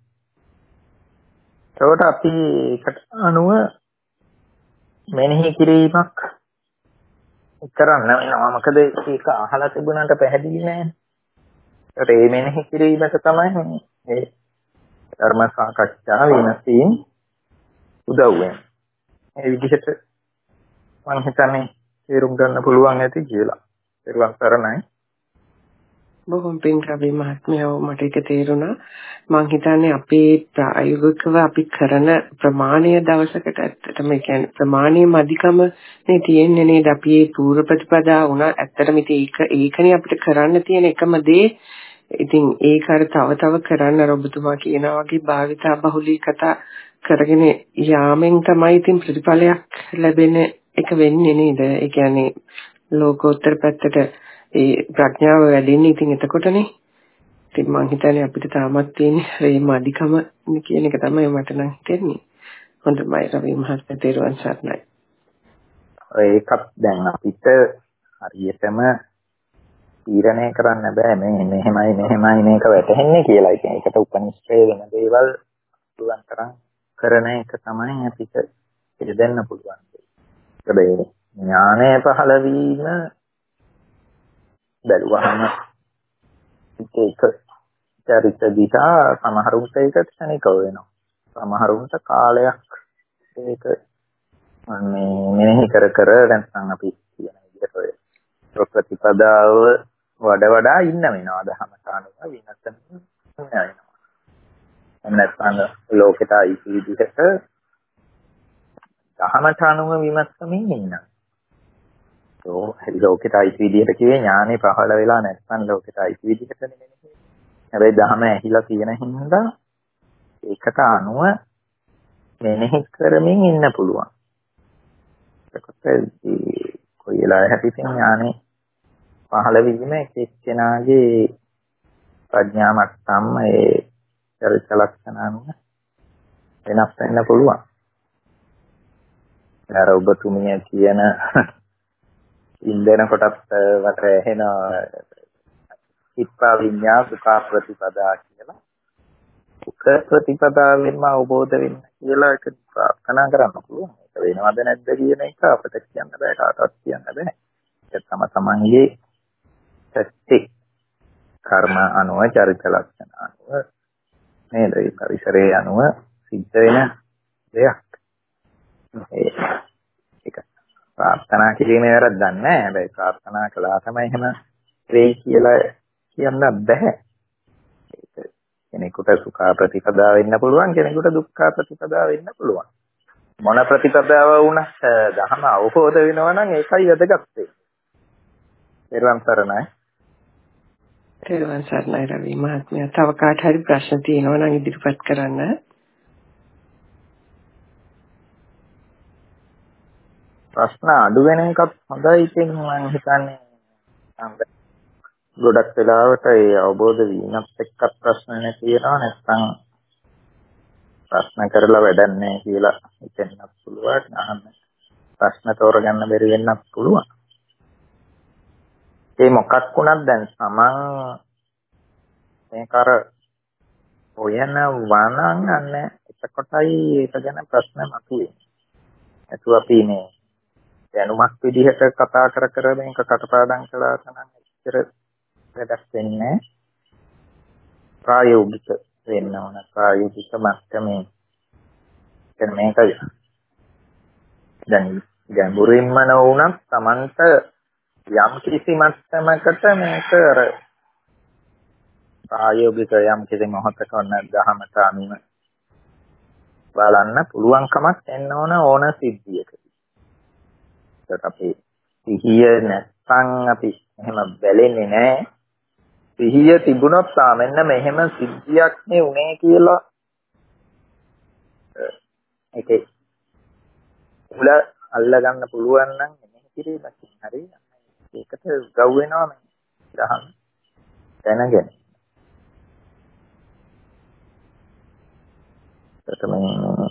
ඒකට අපි ඒකට අනුව මෙනෙහි කිරීමක් කරන්න වෙනවා. මොකද ඒක අහලා තිබුණාට පැහැදිලි නැහැ. ඒකට මේ මෙනෙහි කිරීමට තමයි මේ ධර්ම සාකච්ඡා වෙනසින් උදව් වෙන්නේ. මේ විදිහට මම හිතන්නේ තේරුම් ගන්න පුළුවන් ඇති කියලා. ඒරුවන් කරණයි. බොහොම පිං කවි මහත්මයා මට ඒක තේරුණා. මම හිතන්නේ අපේ ප්‍රායෝගිකව අපි කරන ප්‍රමාණය දවසකට ඇත්තටම ඒ කියන්නේ ප්‍රමාණයේ මදිකම නේ තියෙන්නේ නේද? අපි මේ පූර්ව ප්‍රතිපදා වුණා ඇත්තටම ඉතින් ඒක ඒකනේ අපිට කරන්න තියෙන එකම දේ. ඉතින් ඒක අර තව තව කරන්න අර ඔබතුමා කියනා වගේ භාවිතා බහුලී කතා කරගෙන යාමෙන් තමයි ඉතින් ප්‍රතිඵලයක් ලැබෙන එක වෙන්නේ නේද? ඒ කියන්නේ ලෝකෝත්තර පැත්තට ඒ ප්‍රඥාව වැඩෙන්නේ ඉතින් එතකොටනේ. ඉතින් මං හිතන්නේ අපිට තාමත් තියෙන්නේ මේ අධිකම කියන එක තමයි මට නම් හිතෙන්නේ. හොඳයි රවි මහත්මයා තෙරුවන් සරණයි. ඒකත් දැන් අපිට හරියටම තීරණය කරන්න බෑ මේ මෙහෙමයි මෙහෙමයි මේක වැටහෙන්නේ කියලා. ඉතින් ඒකට උපනිෂ්ඨය වෙන දේවල් පුළුවන් තරම් කරන එක තමයි අපිට දෙන්න පුළුවන්. ඒ ඥානය පහළ වීම බැලුවහම ඒක චරිත දිහා සමහරුන්ට ඒක ක්ෂණිකව වෙනවා. සමහරුන්ට කාලයක් ඒක මේ මෙනෙහි කර කර නැත්නම් අපි කියන විදිහට ප්‍රතිපදාව වඩා වඩා ඉන්න වෙනවා. දහමට අනුව විනසන වෙනවා. නැත්නම් ලෝකයට අයිති විදිහට දහමට අනුව විමස්සමින් ඉන්නවා. ඒ ලෝකයට අයිති විදිහට කියේ ඥානෙ පහළ වෙලා නැත්නම් ලෝකයට අයිති විදිහට නෙමෙයි. හැබැයි දහම ඇහිලා තියෙන හින්දා ඒකට අනුව මෙනෙහි කරමින් ඉන්න පුළුවන්. ඒකට කොයි වෙලාවෙ හැපිටින් ඥානෙ පහළ වීම එක්කෙනාගේ ප්‍රඥා මට්ටම ඒ චරිත ලක්ෂණ අනුව වෙනස් වෙන්න පුළුවන්. අර ඔබතුමිය කියන ඉන්දන කොටත් වට එන ඉප්පා විඤ්ඤා සුඛා ප්‍රතිපදා කියලා. සුඛ ප්‍රතිපදාවෙන්ම අවබෝධ වෙන්න කියලා ඒක ප්‍රාර්ථනා කරන්න පුළුවන්. ඒක වෙනවද නැද්ද කියන එක අපිට කියන්න බෑ, කාටවත් කියන්න බෑ. ඒක තම තමන්ගේ සත්‍ය කර්ම අනුව චරිත ලක්ෂණ අනුව නේද? ඒ පරිසරයේ අනුව සිද්ධ වෙන දෙයක්. ඒක ප්‍රාර්ථනා කිරීමේ වැරද්දක් නැහැ. හැබැයි ප්‍රාර්ථනා කළා තමයි එහෙම වෙයි කියලා කියන්න බෑ. ඒක කෙනෙකුට සුඛා ප්‍රතිපදා වෙන්න පුළුවන්, කෙනෙකුට දුක්ඛා ප්‍රතිපදා වෙන්න පුළුවන්. මොන ප්‍රතිපදාව වුණත් ධර්ම අවබෝධ වෙනවා නම් ඒකයි වැදගත් වෙන්නේ. ඊළඟ සරණයි. තෙරුවන් සරණයි රවි මහත්මයා. තව කාට හරි ප්‍රශ්න තියෙනවා නම් ඉදිරිපත් කරන්න. ප්‍රශ්න අඩු වෙන එකත් හොඳයි. ඉතින් මම හිතන්නේ ගොඩක් වෙලාවට ඒ අවබෝධ වීමත් එක්ක ප්‍රශ්න නැති වෙනවා. නැත්නම් ප්‍රශ්න කරලා වැඩක් නැහැ කියලා හිතෙන්නත් පුළුවන්. අහන්න ප්‍රශ්න තෝරගන්න බැරි වෙන්නත් පුළුවන්. ඒ මොකක් වුණත් දැන් සමන් මේකර හොයන වණන් අන්න එතකොටයි ඒක ගැන ප්‍රශ්න මතුවේ. ඒතු අපි මේ දැනුමක් විදිහට කතා කර කර මේක කටපාඩම් කළා තමයි ඉතර වැඩක් වෙන්නේ. ප්‍රායෝගික වෙන්න ඕන. ප්‍රායෝගික මට්ටමේ දැන් මේක දැන් ගැඹුරින්ම නොවුනත් Tamanට යම් කිසි මට්ටමකට මේක අර ප්‍රායෝගික යම් කිසි මොහොතක ඔන්න දහමට අනුව බලන්න පුළුවන්කමක් එන්න ඕන ඕන සිද්ධියකදී. ඒකට අපි සිහිය නැත්නම් අපි එහෙම බැලෙන්නේ නැහැ. සිහිය තිබුණොත් සාමෙන්න මෙහෙම සිද්ධියක් නේ උනේ කියලා ඒකේ උල අල්ල ගන්න පුළුවන් නම් මෙහෙ කිරීමකින් හරි ඒකට උදව් වෙනවා මේ දහම් දැනගෙන. තමයි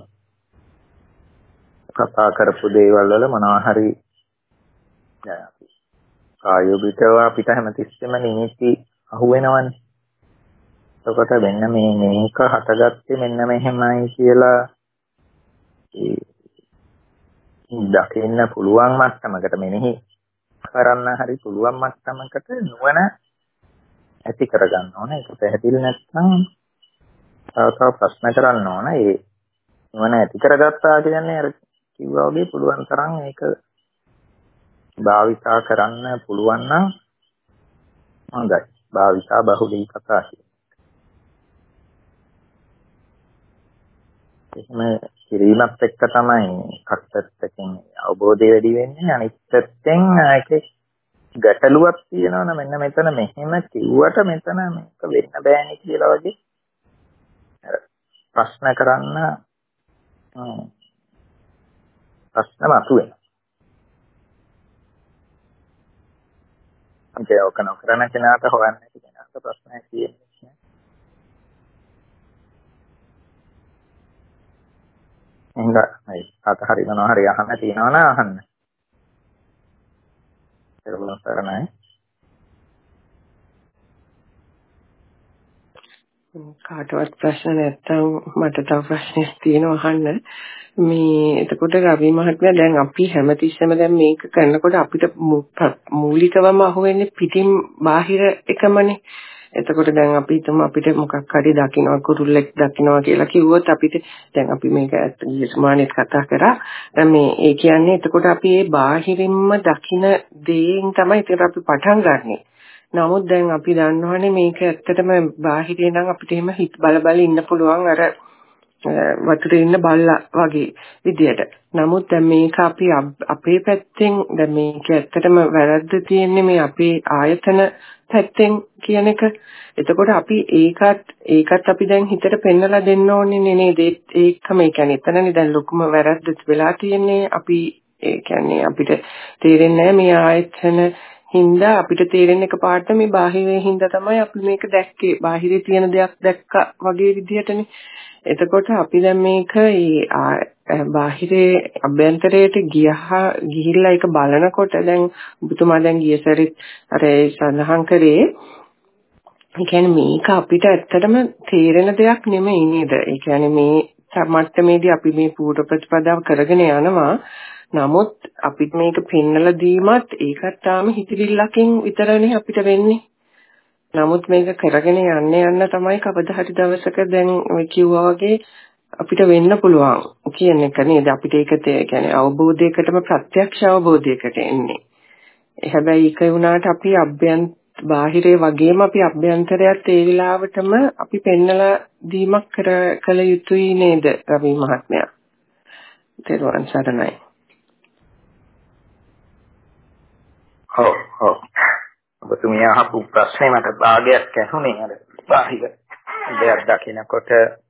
කතා කරපු දේවල් වල මොනවා හරි දැන් අපි කායෝගිකව අපිට හැමතිස්සෙම නිමිති අහුවෙනවනේ. එතකොට මෙන්න මේ මේක හටගත්තේ මෙන්න මෙහෙමයි කියලා ඒ දකින්න පුළුවන් මට්ටමකට මෙනෙහි කරන්න හරි පුළුවන් මට්ටමකට නුවණ ඇති කරගන්න ඕනේ. ඒක පැහැදිලි නැත්නම් තව තව ප්‍රශ්න කරන්න ඕන. ඒ නුවණ ඇති කරගත්තා කියන්නේ අර කිව්වා වගේ පුළුවන් තරම් ඒක භාවිතා කරන්න පුළුවන් නම් හොඳයි. භාවිතා බහුලී කතා කියන්නේ. එහෙම කිරීමත් එක්ක තමයි කට්ටත්තකින් අවබෝධය වැඩි වෙන්නේ. අනිත් පැත්තෙන් ඒකේ ගැටලුවක් තියෙනවනේ මෙන්න මෙතන මෙහෙම කිව්වට මෙතන මේක වෙන්න බෑනේ කියලා වගේ ප්‍රශ්න කරන්න ප්‍රශ්න මතුවෙනවා. ඒක ඔක නොකරන කෙනාට හොයන්න කෙනාට ප්‍රශ්නයක් තියෙන්නේ. එහෙනම් අයි අත හරි මොනවා හරි අහන්න තියනවා නම් අහන්න. ඒක සරණයි. කාටවත් ප්‍රශ්න නැත්තම් මට තව ප්‍රශ්නයක් තියෙනවා අහන්න. මේ එතකොට රවි මහත්මයා දැන් අපි හැමතිස්සෙම දැන් මේක කරනකොට අපිට මූලිකවම අහුවෙන්නේ පිටින් බාහිර එකමනේ. එතකොට දැන් අපි හිතමු අපිට මොකක් හරි දකින්න කුරුල්ලෙක් දකින්නවා කියලා කිව්වොත් අපිට දැන් අපි මේක සමානෙත් කතා කරා. මේ ඒ කියන්නේ එතකොට අපි මේ බාහිරින්ම දකින්න දේෙන් තමයි ඒක අපි පටන් ගන්නෙ. නමුත් දැන් අපි දන්නවනේ මේක ඇත්තටම බාහිරේ නම් අපිට එහෙම හිත බල බල ඉන්න පුළුවන් අර වතුරේ ඉන්න බල්ලා වගේ විදියට. නමුත් දැන් මේක අපි අපේ පැත්තෙන් දැන් මේක ඇත්තටම වැරද්ද තියෙන්නේ මේ අපේ ආයතන පැත්තෙන් කියන එක. එතකොට අපි ඒකත් ඒකත් අපි දැන් හිතට පෙන්නලා දෙන්න ඕනේ නේද? ඒකම ඒ කියන්නේ එතනනේ දැන් ලොකුම වැරද්ද වෙලා තියෙන්නේ. අපි ඒ කියන්නේ අපිට තේරෙන්නේ මේ ආයතන හින්දා අපිට තේරෙන එක පාට මේ බාහිරේ හින්දා තමයි අපි මේක දැක්කේ. බාහිරේ තියෙන දෙයක් දැක්කා වගේ විදියටනේ. එතකොට අපි දැන් මේක බාහිරේ අභ්‍යන්තරයට ගියහා ගිහිල්ලා ඒක බලනකොට දැන් ඔබතුමා දැන් ගිය සැරේ අර සඳහන් කරේ ඒ කියන්නේ මේක අපිට ඇත්තටම තේරෙන දෙයක් නෙමෙයි නේද? ඒ කියන්නේ මේ මට්ටමේදී අපි මේ පූර්ව ප්‍රතිපදාව කරගෙන යනවා. නමුත් අපිට මේක පෙන්නලා දීමත් ඒකත් තාම හිතවිල්ලකින් විතරනේ අපිට වෙන්නේ. නමුත් මේක කරගෙන යන්න යන්න තමයි කවදා හරි දවසක දැන් ඔය කිව්වා වගේ අපිට වෙන්න පුළුවන් කියන එක නේද? අපිට ඒක කියන්නේ අවබෝධයකටම ප්‍රත්‍යක්ෂ අවබෝධයකට එන්නේ. හැබැයි ඒක වුණාට අපි අභ්‍යන්ත බාහිරේ වගේම අපි අභ්‍යන්තරයත් ඒ විලාවටම අපි පෙන්නලා දීමක් කර කළ යුතුයි නේද රවි මහත්මයා? තෙරුවන් සරණයි. ඔව් ඔව්. ඔබතුමිය අහපු ප්‍රශ්නේ මට භාගයක් ඇහුනේ අර බාහිර දෙයක් දකිනකොට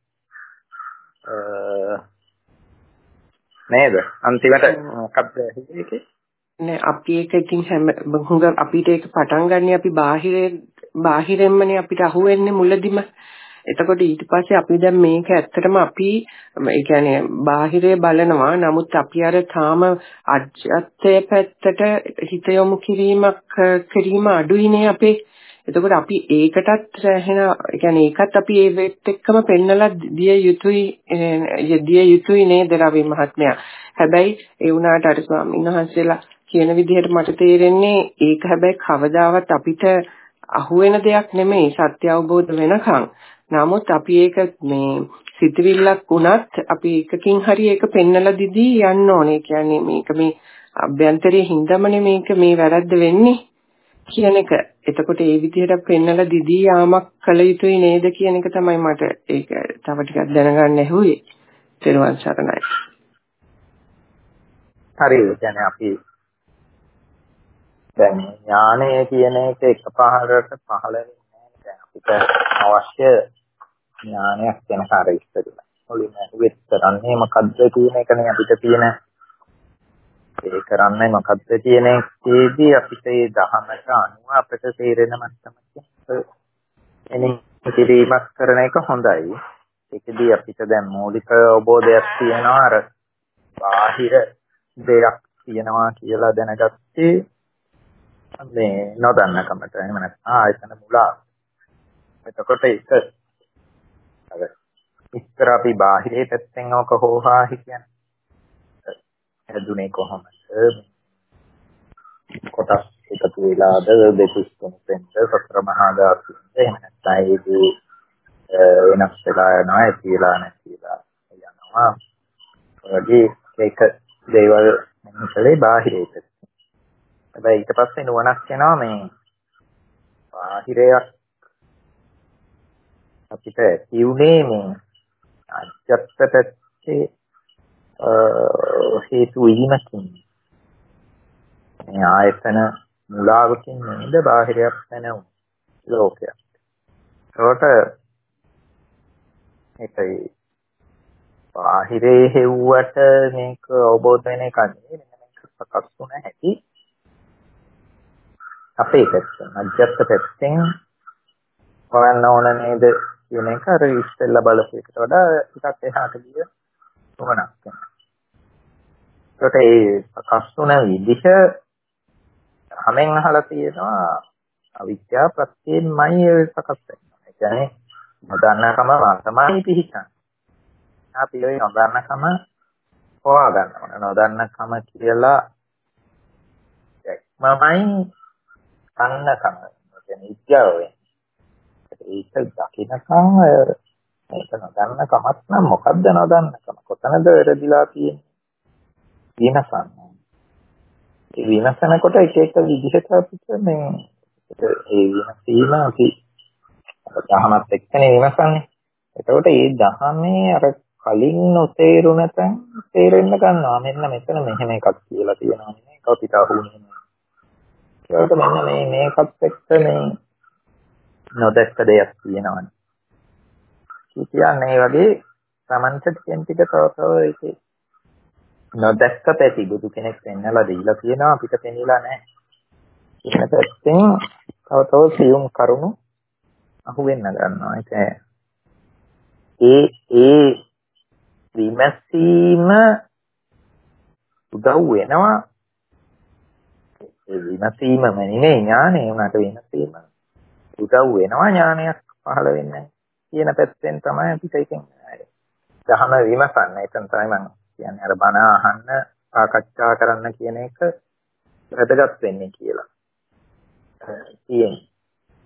නේද? අන්තිමට මොකක්ද හිතේ? නේ අපි ඒක ඉතින් හැම හුඟ අපිට ඒක පටන් ගන්න අපි බාහිරේ බාහිරෙන්මනේ අපිට අහුවෙන්නේ මුලදිම. එතකොට ඊට පස්සේ අපි දැන් මේක ඇත්තටම අපි ඒ කියන්නේ බාහිරේ බලනවා. නමුත් අපි අර තාම අජ්ජත්ය පැත්තට හිත යොමු කිරීමක් කිරීම අඩුයිනේ අපේ. එතකොට අපි ඒකටත් එහෙන ඒ කියන්නේ ඒකත් අපි ඒ වෙත් එක්කම පෙන්නලා දිය යුතුයි දිය යුතුයි නේද රවි මහත්මයා. හැබැයි ඒ වුණාට අර ස්වාමීන් වහන්සේලා කියන විදිහට මට තේරෙන්නේ ඒක හැබැයි කවදාවත් අපිට අහුවෙන දෙයක් නෙමෙයි සත්‍ය අවබෝධ වෙනකන්. නමුත් අපි ඒක මේ සිතවිල්ලක් වුණත් අපි එකකින් හරි ඒක පෙන්නලා දිදී යන්න ඕනේ. කියන්නේ මේක මේ අභ්‍යන්තරයේ හින්දාමනේ මේක මේ වැරද්ද වෙන්නේ කියන එක. එතකොට ඒ විදිහට පෙන්නලා දිදී යාමක් කළ යුතුයි නේද කියන එක තමයි මට ඒක තව ටිකක් දැනගන්න ඇහුවේ. තෙරුවන් සරණයි. හරි. يعني අපි දැන් ඥානය කියන එක එකපාරට පහළ වෙන්නේ නැහැ. දැන් අපිට අවශ්‍ය ඥානයක් වෙන කාර්ය ඉස්සරලා. මුලින්ම වෙත් කරන්නේ මොකද්ද කියන එකනේ අපිට තියෙන ඒ කරන්නේ මොකද්ද කියන එකේදී අපිට ඒ දහමට අනුව අපිට තේරෙන මට්ටමක එනේ කිරීමක් කරන එක හොඳයි. ඒකදී අපිට දැන් මූලික අවබෝධයක් තියෙනවා අර බාහිර දෙයක් තියෙනවා කියලා දැනගත්තේ මේ නොදන්නකමට. එහෙම නැත්නම් ආයතන මුලා. එතකොට ඒක අර ඉස්සර අපි බාහිරේ පැත්තෙන් ඕක හොහා හිතන්නේ. හැදුනේ කොහොමද? කොටස් එකතු වෙලාද දෙකස් තුනෙන් සතර මහා ධාතු. එහෙම නැත්නම් ඒකේ වෙනස් වෙලා යනවා, ඒකලා නැතිලා යනවා. වගේ ඒක දේවල් මෙන්නකලේ බාහිරේ පැත්තෙන්. හැබැයි ඊට පස්සේ නුවණක් එනවා මේ බාහිරයක් අපිට කියුනේ මේ අජත්ත පැත්තේ හේතු වීමකින් මේ ආයතන මුලාවකින් නේද බාහිරයක් නැණු ලෝකයක්. ඒකට ඒකයි බාහිරේ හෙව්වට මේක අවබෝධ වෙන එක නෙවෙයි. මේක සකස් වුණ හැටි අපේ පැත්තෙන් අජත්ත පැත්තෙන් හොයන්න ඕන නේද කියන එක අර ඉස්සෙල්ලා බලපු එකට වඩා ටිකක් එහාට ගිය නුවණක් වෙනවා. ඒකට ඒ සකස් වුණ විදිහ හැමෙන් අහලා තියෙනවා අවිද්‍යාව ප්‍රත්‍යයෙන්මයි සකස් වෙන්නේ. ඒ කියන්නේ නොදන්නකම තමයි පිහිටන්නේ. අපි ඒ නොදන්නකම හොවා ගන්නවා. නොදන්නකම කියලා මමයි අන්නකම. කියන්නේ විද්‍යාව වෙන්නේ. ඒක දකින්නකම් ඒක නොදන්නකමත් නම් මොකද්ද නොදන්නකම? කොතනද වැරදිලා තියෙන්නේ? විනසන්න. ඒ විනසනකොට එක එක විදිහට අපිට මේ ඒ විනසීම අපි දහමත් එක්කනේ විමසන්නේ. එතකොට මේ දහමේ අර කලින් නොතේරුණ තැන් තේරෙන්න ගන්නවා. මෙන්න මෙතන මෙහෙම එකක් කියලා තියෙනවා නේ. ඒක අපිට අහුන්නේ නැහැ. ඒකට මෙන්න මේ මේකත් එක්ක මේ නොදැක්ක දෙයක් තියෙනවානේ. කියන්නේ මේ වගේ සමන්ත ටිකෙන් ටික තව තව ඒකේ නොදැක්ක පැති බුදු කෙනෙක් පෙන්නලා දීලා තියෙනවා අපිට පෙන්නලා නැහැ. කියන පැත්තෙන් තව තව සියුම් කරුණු අහුවෙන්න ගන්නවා. ඒ ඒ විමසීම උදව් වෙනවා. ඒ විමසීමම නෙමෙයි ඥානය උනට විමසීම උදව් වෙනවා ඥානයක් පහළ වෙන්නේ කියන පැත්තෙන් තමයි අපිට එකෙන් දහම විමසන්න. එතන තමයි මම කියන්නේ අර බණ අහන්න සාකච්ඡා කරන්න කියන එක වැදගත් වෙන්නේ කියලා. කියන්නේ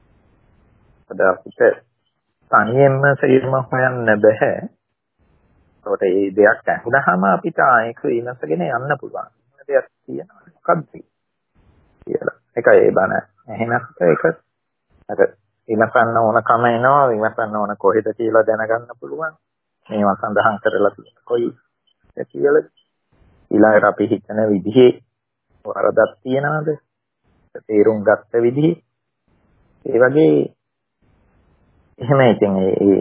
අද අපිට තනියෙන්ම සියුම හොයන්න බෑ. ඒකට මේ දෙයක් අහුනහම අපිට ඒක විමසගෙන යන්න පුළුවන්. දෙයක් තියෙනවා මොකක්ද කියලා. ඒකයි ඒ බණ එහෙමත් ඒක අර විමසන්න ඕන කම එනවා විමසන්න ඕන කොහෙද කියලා දැනගන්න පුළුවන්. මේවා සඳහන් කරලා තියෙන කොයි කියලා ඊළඟට අපි හිතන විදිහේ වරදක් තියනවාද? තේරුම් ගත්ත විදිහේ ඒ වගේ එහෙම ඉතින් ඒ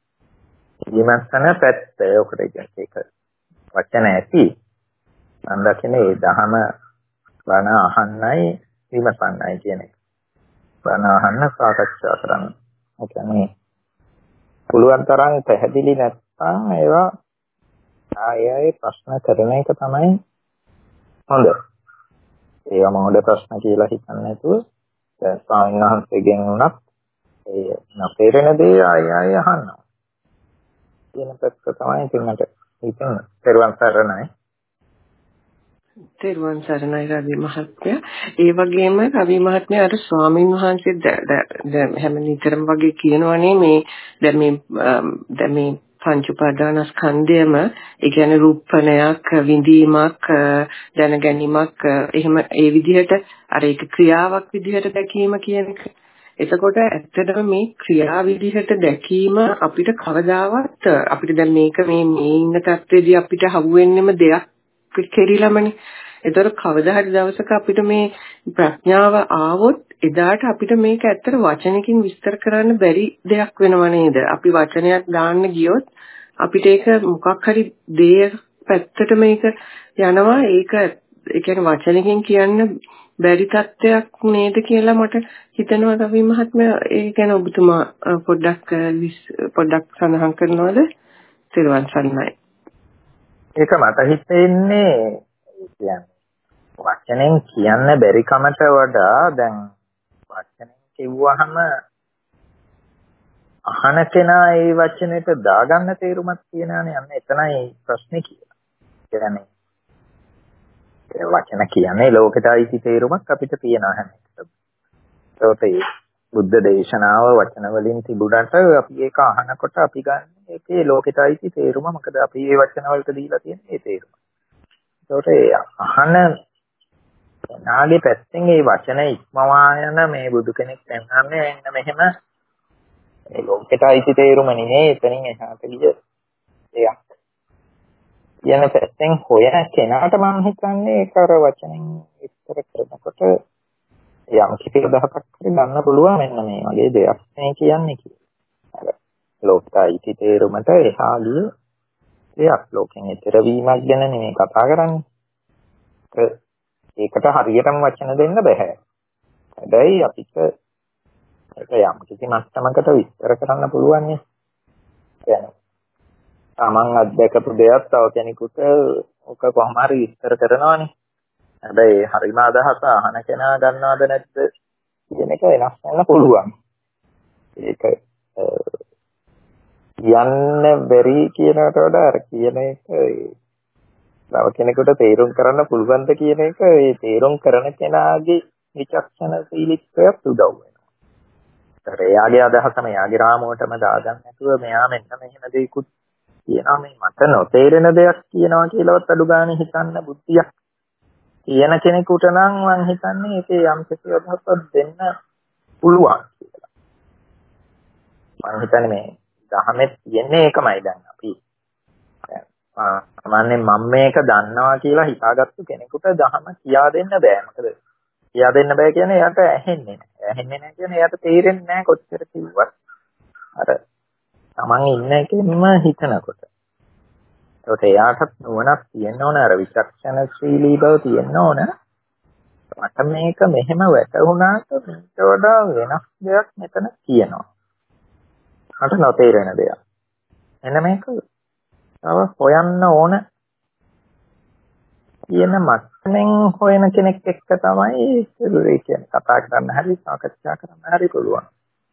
විමර්ශන පැත්ත ඔකට කියන්නේ ඒක වචන ඇති මම දකින්නේ ඒ දහම බණ අහන්නයි විමසන්නයි කියන එක. බණ අහන්න සාකච්ඡා කරන්න. ඒ කියන්නේ පුළුවන් තරම් පැහැදිලි නැත්නම් ඒවා ආයෙ ප්‍රශ්න කරන එක තමයි හොඳ. ඒවා මොහොත ප්‍රශ්න කියලා හිතන්නේ නැතුව දැන් ස්වාමීන් වහන්සේගෙන් උනත් ඒ නොතේරෙන දේ ආයෙ ආයෙ අහනවා. කියන පැත්ත තමයි ඉතින් මට හිතෙන්නේ. පෙරවන් සරණයි. තෙරුවන් සරණයි රවි මහත්මයා. ඒ වගේම රවි මහත්මයා අර ස්වාමීන් වහන්සේ දැන් හැම නිතරම වගේ කියනවනේ මේ දැන් මේ දැන් මේ පංච උපාදානස්කන්ධයම ඒ කියන්නේ රූපණයක් විඳීමක් දැනගැනීමක් එහෙම ඒ විදිහට අර ඒක ක්‍රියාවක් විදිහට දැකීම කියන එක. එතකොට ඇත්තටම මේ ක්‍රියා විදිහට දැකීම අපිට කවදාවත් අපිට දැන් මේක මේ මේ ඉන්න තත්ත්වයේදී අපිට හවුවෙන්නෙම දෙයක් කෙරිලමනේ. ඒතර කවදා හරි දවසක අපිට මේ ප්‍රඥාව ආවොත් එදාට අපිට මේක ඇත්තට වචනකින් විස්තර කරන්න බැරි දෙයක් වෙනව නේද? අපි වචනයක් දාන්න ගියොත් අපිට ඒක මොකක් හරි දේ පැත්තට මේක යනවා. ඒක ඒ කියන්නේ වචනකින් කියන්න බැරි තත්ත්වයක් නේද කියලා මට හිතෙනවා කවි මහත්මයා. ඒ ගැන ඔබතුමා පොඩ්ඩක් පොඩ්ඩක් සඳහන් කරනවද? තිරුවන් සරණයි. ඒක මට හිතෙන්නේ කියන්නේ වචනෙන් කියන්න බැරි කමට වඩා දැන් වචනෙන් කිව්වහම අහන කෙනා ඒ වචනෙට දාගන්න තේරුමක් තියනවානේ. අන්න එතනයි ප්‍රශ්නේ කියලා. කියන්නේ ඒ වචන කියන්නේ ලෝකෙට අයිති තේරුමක් අපිට තියෙනවා හැම එකටම. ඒකේ බුද්ධ දේශනාව වචන වලින් තිබුණාට අපි ඒක අහනකොට අපි ගන්න ඒකේ ලෝකෙට අයිති තේරුම. මොකද අපි මේ වචන වලට දීලා තියෙන ඒ තේරුම. ඒකට ඒ අහන නාගේ පැත්තෙන් මේ වචන ඉක්මවා යන මේ බුදු කෙනෙක් පෙන්වන්නේ එන්න මෙහෙම ඒ ලෝකෙට අයිති තේරුම නෙමෙයි එතනින් එහාට ගිය දෙයක්. කියන පැත්තෙන් හොයන කෙනාට මම හිතන්නේ ඒක අර වචනෙන් විස්තර කරනකොට යම් කිසි දහසක් හරි ගන්න පුළුවන් මෙන්න මේ වගේ දෙයක් මේ කියන්නේ කියලා. අර ලෝකෙට අයිති තේරුමට එහා ගිය දෙයක්. ලෝකෙන් ඈතර වීමක් ගැන නෙමෙයි කතා කරන්නේ. ඒකට හරියටම වචන දෙන්න බෑ. හැබැයි අපිට ඒක යම් කිසි මට්ටමකට විස්තර කරන්න පුළුවන් නේ. يعني තමන් අත්දැකපු දෙයක් තව කෙනෙකුට ඔක කොහොම හරි විස්තර කරනවානේ. හැබැයි හරිම අදහස අහන කෙනා ගන්නවද නැද්ද කියන එක වෙනස් වෙන්න පුළුවන්. ඒක යන්න බැරි කියනකට වඩා අර කියන එක තව කෙනෙකුට තේරුම් කරන්න පුළුවන්ද කියන එක ඒ තේරුම් කරන කෙනාගේ විචක්ෂණශීලීත්වයට උදව් වෙනවා. ඒතර එයාගේ අදහසම එයාගේ රාමුවටම දාගන්න නැතුව මෙයා මෙන්න මෙහෙම දෙයක්ත් කියනවා මේ මට නොතේරෙන දෙයක් කියනවා කියලාවත් අඩු ගානේ හිතන්න බුද්ධියක් කියන කෙනෙකුට නම් මම හිතන්නේ ඒකේ යම් කිසි අදහසක් දෙන්න පුළුවන් කියලා. මම හිතන්නේ මේ දහමේ තියෙන්නේ ඒකමයි දැන් අපි සාමාන්‍යයෙන් මම මේක දන්නවා කියලා හිතාගත්තු කෙනෙකුට දහම කියා දෙන්න බෑ. මොකද කියා දෙන්න බෑ කියන්නේ එයාට ඇහෙන්නේ නැහැ. ඇහෙන්නේ නැහැ කියන්නේ එයාට තේරෙන්නේ නැහැ කොච්චර කිව්වත්. අර තමන් ඉන්න එකෙන්ම හිතනකොට. ඒකට එයාට නුවණක් තියෙන්න ඕන අර විචක්ෂණශීලී බව තියෙන්න ඕන. මට මේක මෙහෙම වැටුණාට මේකට වඩා වෙනස් දෙයක් මෙතන කියනවා. මට නොතේරෙන දෙයක්. එන්න මේක තව හොයන්න ඕන කියන මට්ටමින් හොයන කෙනෙක් එක්ක තමයි ඒ කියන්නේ කතා කරන්න හරි සාකච්ඡා කරන්න හරි පුළුවන්.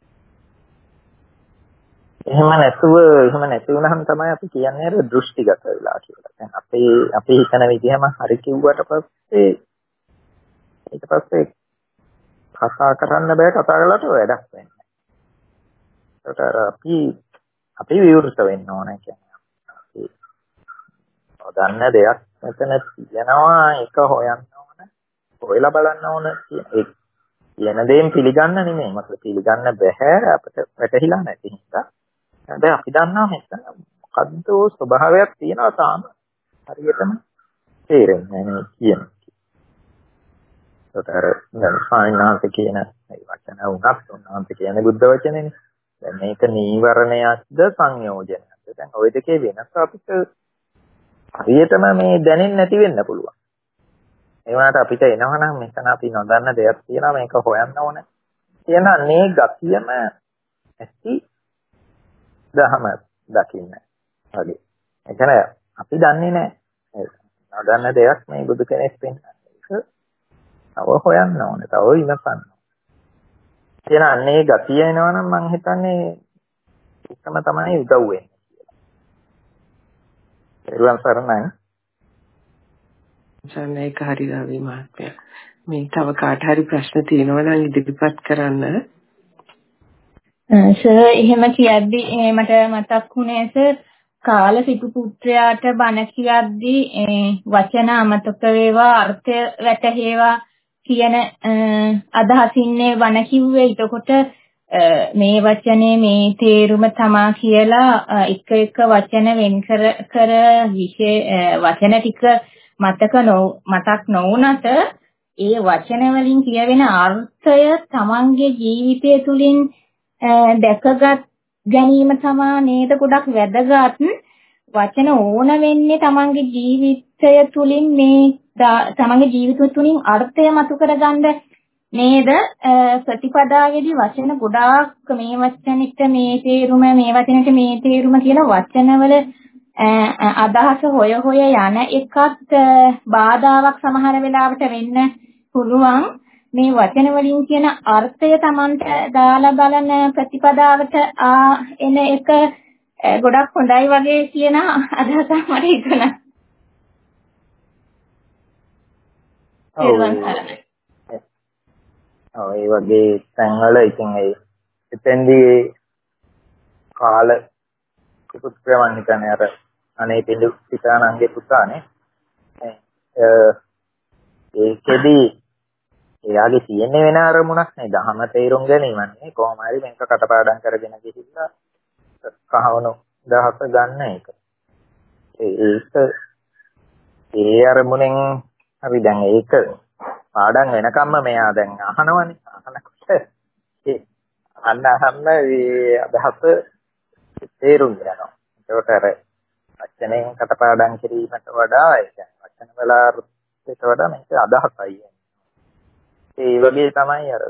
එහෙම නැතුව එහෙම නැති වුණාම තමයි අපි කියන්නේ අර දෘෂ්ටිගත වෙලා කියලා. දැන් අපේ අපි හිතන විදිහම හරි කිව්වට පස්සේ ඊට පස්සේ කතා කරන්න බෑ කතා කළාට වැඩක් වෙන්නේ. ඒකට අපි අපි විවෘත වෙන්න ඕන කියන්නේ. අපි දන්න දෙයක් මෙතන තියෙනවා ඒක හොයන්න ඕන. හොයලා බලන්න ඕන කියන ඒ කියන දේෙන් පිළිගන්න නෙමෙයි. මට පිළිගන්න බෑ අපිට වැටහිලා නැති නිසා. දැන් අපි දන්නවා මෙතන මොකද්ද ස්වභාවයක් තියෙනවා තාම හරියටම තේරෙන්නේ නැහැ කියන. ඒතර දැන් සායනාත කියන මේ වචන උනත් උනාන්ත කියන්නේ බුද්ධ වචනේනේ. දැන් මේක නීවරණයක්ද සංයෝජනයක්ද? දැන් ওই දෙකේ වෙනස අපිට හරියටම මේ දැනෙන්නේ නැති වෙන්න පුළුවන්. ඒ වුණාට අපිට එනවනම් මෙතන අපි නොදන්න දෙයක් තියෙනවා මේක හොයන්න ඕන. කියන මේ ගතියම ඇති දහම දකින්න වගේ. එතන අපි දන්නේ නැහැ. නොදන්න දෙයක් මේ බුදු කෙනෙක් පෙන්නන්නේ. ඒක තව හොයන්න ඕනේ. තව විමසන්න. කියන අන්නේ ගතිය එනවනම් මම හිතන්නේ ඒකම තමයි උදව් වෙන්නේ කියලා. ඒරුවන් සරණයි. ජනේක හරිදාවි මහත්මයා. මේ තව කාට හරි ප්‍රශ්න තියෙනවා නම් ඉදිරිපත් කරන්න. සර් එහෙම කියද්දි මට මතක් වුණේ සර් කාල සිටු පුත්‍රයාට බණ කියද්දි වචන අමතක වේවා අර්ථය වැටහෙවා කියන අදහසින්නේ බණ කිව්වේ. එතකොට මේ වචනේ මේ තේරුම තමා කියලා එක එක වචන වෙන් කර කර වචන ටික මතක මතක් නොවුනට ඒ වචන වලින් කියවෙන අර්ථය තමන්ගේ ජීවිතය තුළින් දැකගත් ගැනීම තමා නේද ගොඩක් වැදගත්. වචන ඕන වෙන්නේ තමන්ගේ ජීවිතය තුළින් මේ තමන්ගේ ජීවිතය තුළින් අර්ථය මතු කරගන්න නේද? ප්‍රතිපදාවේදී වචන ගොඩාක් මේ වචනෙට මේ තේරුම මේ වචනෙට මේ තේරුම කියන වචනවල අදහස හොය හොය යන එකත් බාධාවක් සමහර වෙලාවට වෙන්න පුළුවන්. මේ වචන වලින් කියන අර්ථය Tamanට දාලා බලන ප්‍රතිපදාවට එන එක ගොඩක් හොඳයි වගේ කියන අදහසක් මට හිතුණා. ඔව් ඒ වගේ තැන්වල ඉතින් ඒ එතෙන්දී කාල පුත්‍රයන් හිතන්නේ අර අනේ පිළි පිටානන්ගේ පුතානේ ඒකෙදි එයාගේ තියෙන්නේ වෙන අරමුණක් නේ දහම තේරුම් ගැනීමන්නේ කොහොම හරි මේක කටපාඩම් කරගෙන ගිහිල්ලා කහවණු දහස ගන්න එක. ඒක ඒ අරමුණෙන් අපි දැන් ඒක පාඩම් වෙනකම්ම මෙයා දැන් අහනවනේ අහනකොට ඒ අන්න අහන්න මේ අදහස තේරුම් ගන්නවා. ඒකට අර වචනෙන් කටපාඩම් කිරීමට වඩා ඒ කියන්නේ වචන වල අර්ථයට වඩා මේක අදහසයි. ඒ වගේ තමයි අර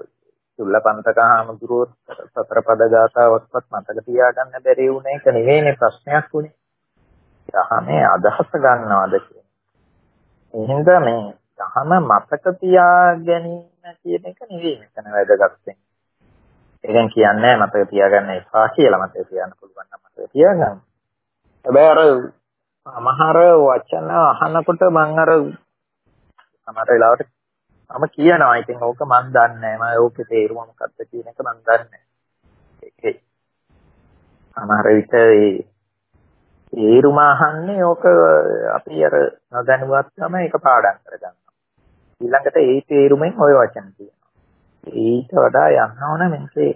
චුල්ලපන්තකහාමුදුරුවෝ සතර පද ගාථාවක්වත් මතක තියාගන්න බැරි වුණ එක නෙවෙයිනේ ප්‍රශ්නයක් උනේ. දහමේ අදහස ගන්නවද කියන්නේ. එහෙනම් මේ දහම මතක තියා ගැනීම කියන එක නෙවෙයි මෙතන වැදගත් වෙන්නේ. ඒකෙන් කියන්නේ මතක තියාගන්න එපා කියලා. මතක තියාගන්න පුළුවන් නම් මතක තියාගන්න. හැබැයි අර සමහර වචන අහනකොට මම අර සමහර වෙලාවට මම කියනවා ඉතින් ඕක මන් දන්නේ නැහැ. මම ඕකේ තේරුම මොකක්ද කියන එක මන් දන්නේ නැහැ. ඒකේ සමහර විට ඒ තේරුම අහන්නේ ඕක අපි අර නොදැනුවත්වම ඒක පාඩම් කරගන්නවා. ඊළඟට ඒ තේරුමෙන් ওই වචන කියනවා. ඊට වඩා යන්න ඕන මේකේ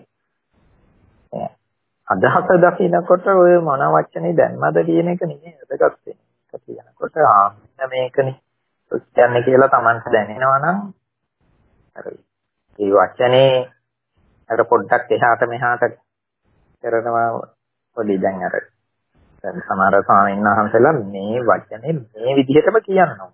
අදහස දකිනකොට ඔය මොන වචනේ දැන්මද කියන එක නෙමෙයි වැදගත් වෙන්නේ. ඒක කියනකොට ආන්න මේකනේ කියන්නේ කියලා Tamanට දැනෙනවා නම් අර මේ වචනේ අර පොඩ්ඩක් එහාට මෙහාට කරනවා පොඩි දැන් අර දැන් සමහර ස්වාමීන් වහන්සේලා මේ වචනේ මේ විදිහටම කියනවා.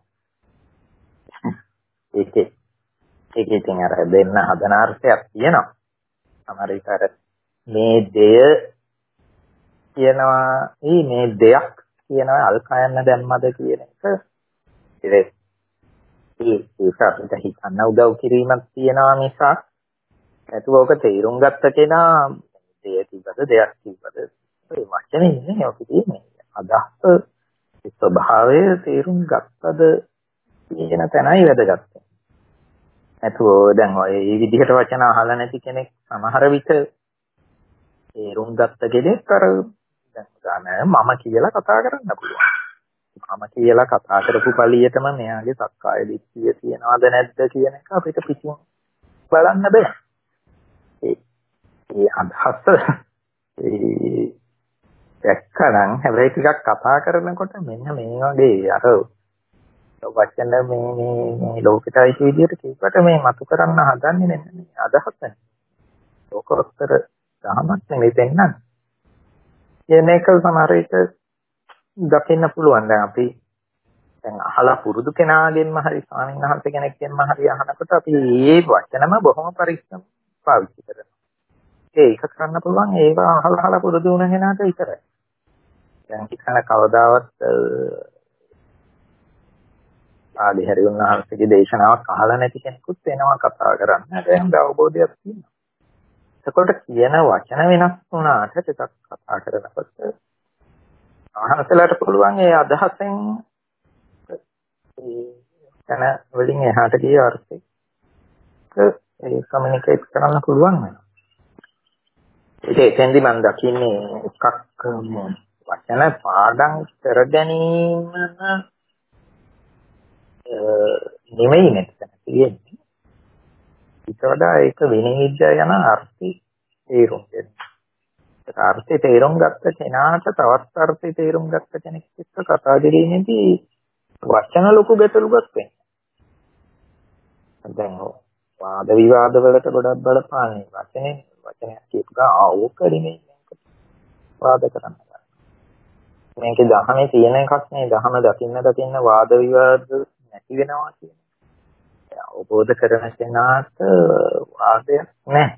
ඒකේ ඒකේ තියෙන අර දෙන්න හදන අර්ථයක් තියෙනවා. සමහර විට අර මේ දෙය කියනවා මේ දෙයක් කියනවා අල්කයන්න දැම්මද කියන එක ඒ ඒක අපිට හිතන්න උදව් කිරීමක් තියෙනවා මිසක් නැතුව ඔක තේරුම් ගත්ත කෙනා දෙය කිව්වද දෙයක් කිව්වද ඒ වචනේ නෙමෙයි ඔක තියෙන්නේ අදහස ස්වභාවය තේරුම් ගත්තද කියන තැනයි වැදගත්. නැතුව දැන් ඔය මේ විදිහට වචන අහලා නැති කෙනෙක් සමහර විට තේරුම් ගත්ත කෙනෙක් අර දැන් මම කියලා කතා කරන්න පුළුවන්. මම කියලා කතා කරපු පළියටම මෙයාගේ සක්කාය දිට්ඨිය තියනවද නැද්ද කියන එක අපිට පිටින් බලන්න බෑ. ඒ ඒ අදහස ඒ දැක්කනම් හැබැයි ටිකක් කතා කරනකොට මෙන්න මේ වගේ අර වචන මේ මේ මේ ලෝකෙටයි විදියට කිව්වට මේ මතු කරන්න හදන්නේ නෙමෙයි අදහස. ලෝකෝත්තර ධර්මයක් නෙමෙයි දෙන්නන්නේ. කියන එක සමහර විට දකින්න පුළුවන්. දැන් අපි දැන් අහලා පුරුදු කෙනාගෙන්ම හරි ස්වාමීන් වහන්සේ කෙනෙක්ගෙන්ම හරි අහනකොට අපි මේ වචනම බොහොම පරිස්සම් පාවිච්චි කරනවා. ඒක කරන්න පුළුවන් ඒක අහලා අහලා පුරුදු වුණ කෙනාට විතරයි. දැන් හිතන කවදාවත් ආදී හරි උන්වහන්සේගේ දේශනාවක් අහලා නැති කෙනෙකුත් වෙනවා කතා කරන්න. හැබැයි අවබෝධයක් තියෙනවා. එතකොට කියන වචන වෙනස් වුණාට ටිකක් කතා කරනකොට අහසලට පුළුවන් ඒ අදහසෙන් ඒ කන වලින් එහාට ගිය අර්ථයක ඒ කමියුනිකේට් කරන්න පුළුවන් වෙනවා. ඒක එතෙන්දි මම දකින්නේ එකක් වචන පාඩම් කර ගැනීම නෙමෙයි මෙතන තියෙන්නේ. ඊට වඩා ඒක විනිවිද යන අර්ථي තේරුම් ගන්න. ඒක අර්ථي තේරුම් ගත්ත කෙනාට තවත් අර්ථي තේරුම් ගත්ත කෙනෙක් එක්ක කතා කිරීමේදී වචන ලොකු ගැටලුවක් වෙනවා. දැන් වාද විවාද වලට ගොඩක් බලපාන්නේ වචනේ වචනයක් කියපු ගා ඕකරිනේ වාද කරන්න. මේකේ දහමේ තියෙන එකක් නේ දහම දකින්න දකින්න වාද විවාද නැති වෙනවා කියන්නේ. අවබෝධ කරන කෙනාට වාදයක් නැහැ.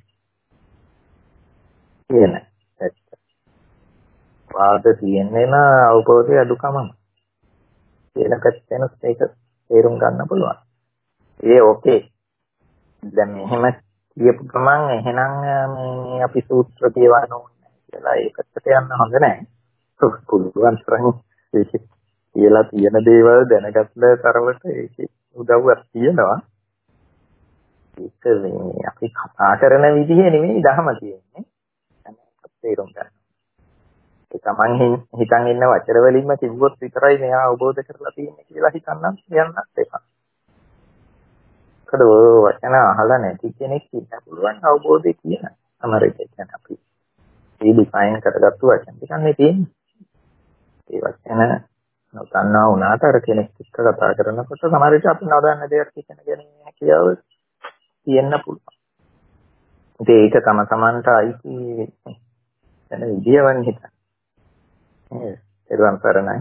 කියන ඇත්ත. වාද තියෙන්නේම අවබෝධය අඩුකමම. කියන පැත්තෙන් ඒක තේරුම් ගන්න පුළුවන්. ඒ ඕකේ. දැන් මෙහෙම කියපු ගමන් එහෙනම් මේ අපි සූත්‍ර කියවන්න ඕනේ කියලා ඒකට යන්න හොඳ නැහැ. පුළුවන් තරම් ඒක කියලා තියෙන දේවල් දැනගත්ත තරමට ඒකේ උදව්වක් තියෙනවා. ඒක මේ අපි කතා කරන විදිහේ නෙමෙයි ධර්ම තියෙන්නේ. ඒක තේරුම් ගන්න. ඒ තමන් හිතන් ඉන්න වචන වලින්ම කිව්වොත් විතරයි මෙයා අවබෝධ කරලා තියෙන්නේ කියලා හිතන්නත් යන්නත් එපා. කඩ වචන අහලා නැති කෙනෙක් ඉන්න පුළුවන් අවබෝධය කියන. අමරේ කියන්නේ අපි මේ ඩිෆයින් කරගත්තු වචන ටිකක් නේ තියෙන්නේ. ඒ වචන නොදන්නා වුණාට අර කෙනෙක් එක්ක කතා කරනකොට සමහර විට අපි නොදන්න දෙයක් කියන ගැනීම හැකියාව තියෙන්න පුළුවන්. ඒක තම තමන්ට අයිති වෙන විදියවන් හිතන්න. ඒ ඒරුවන් කරනයි.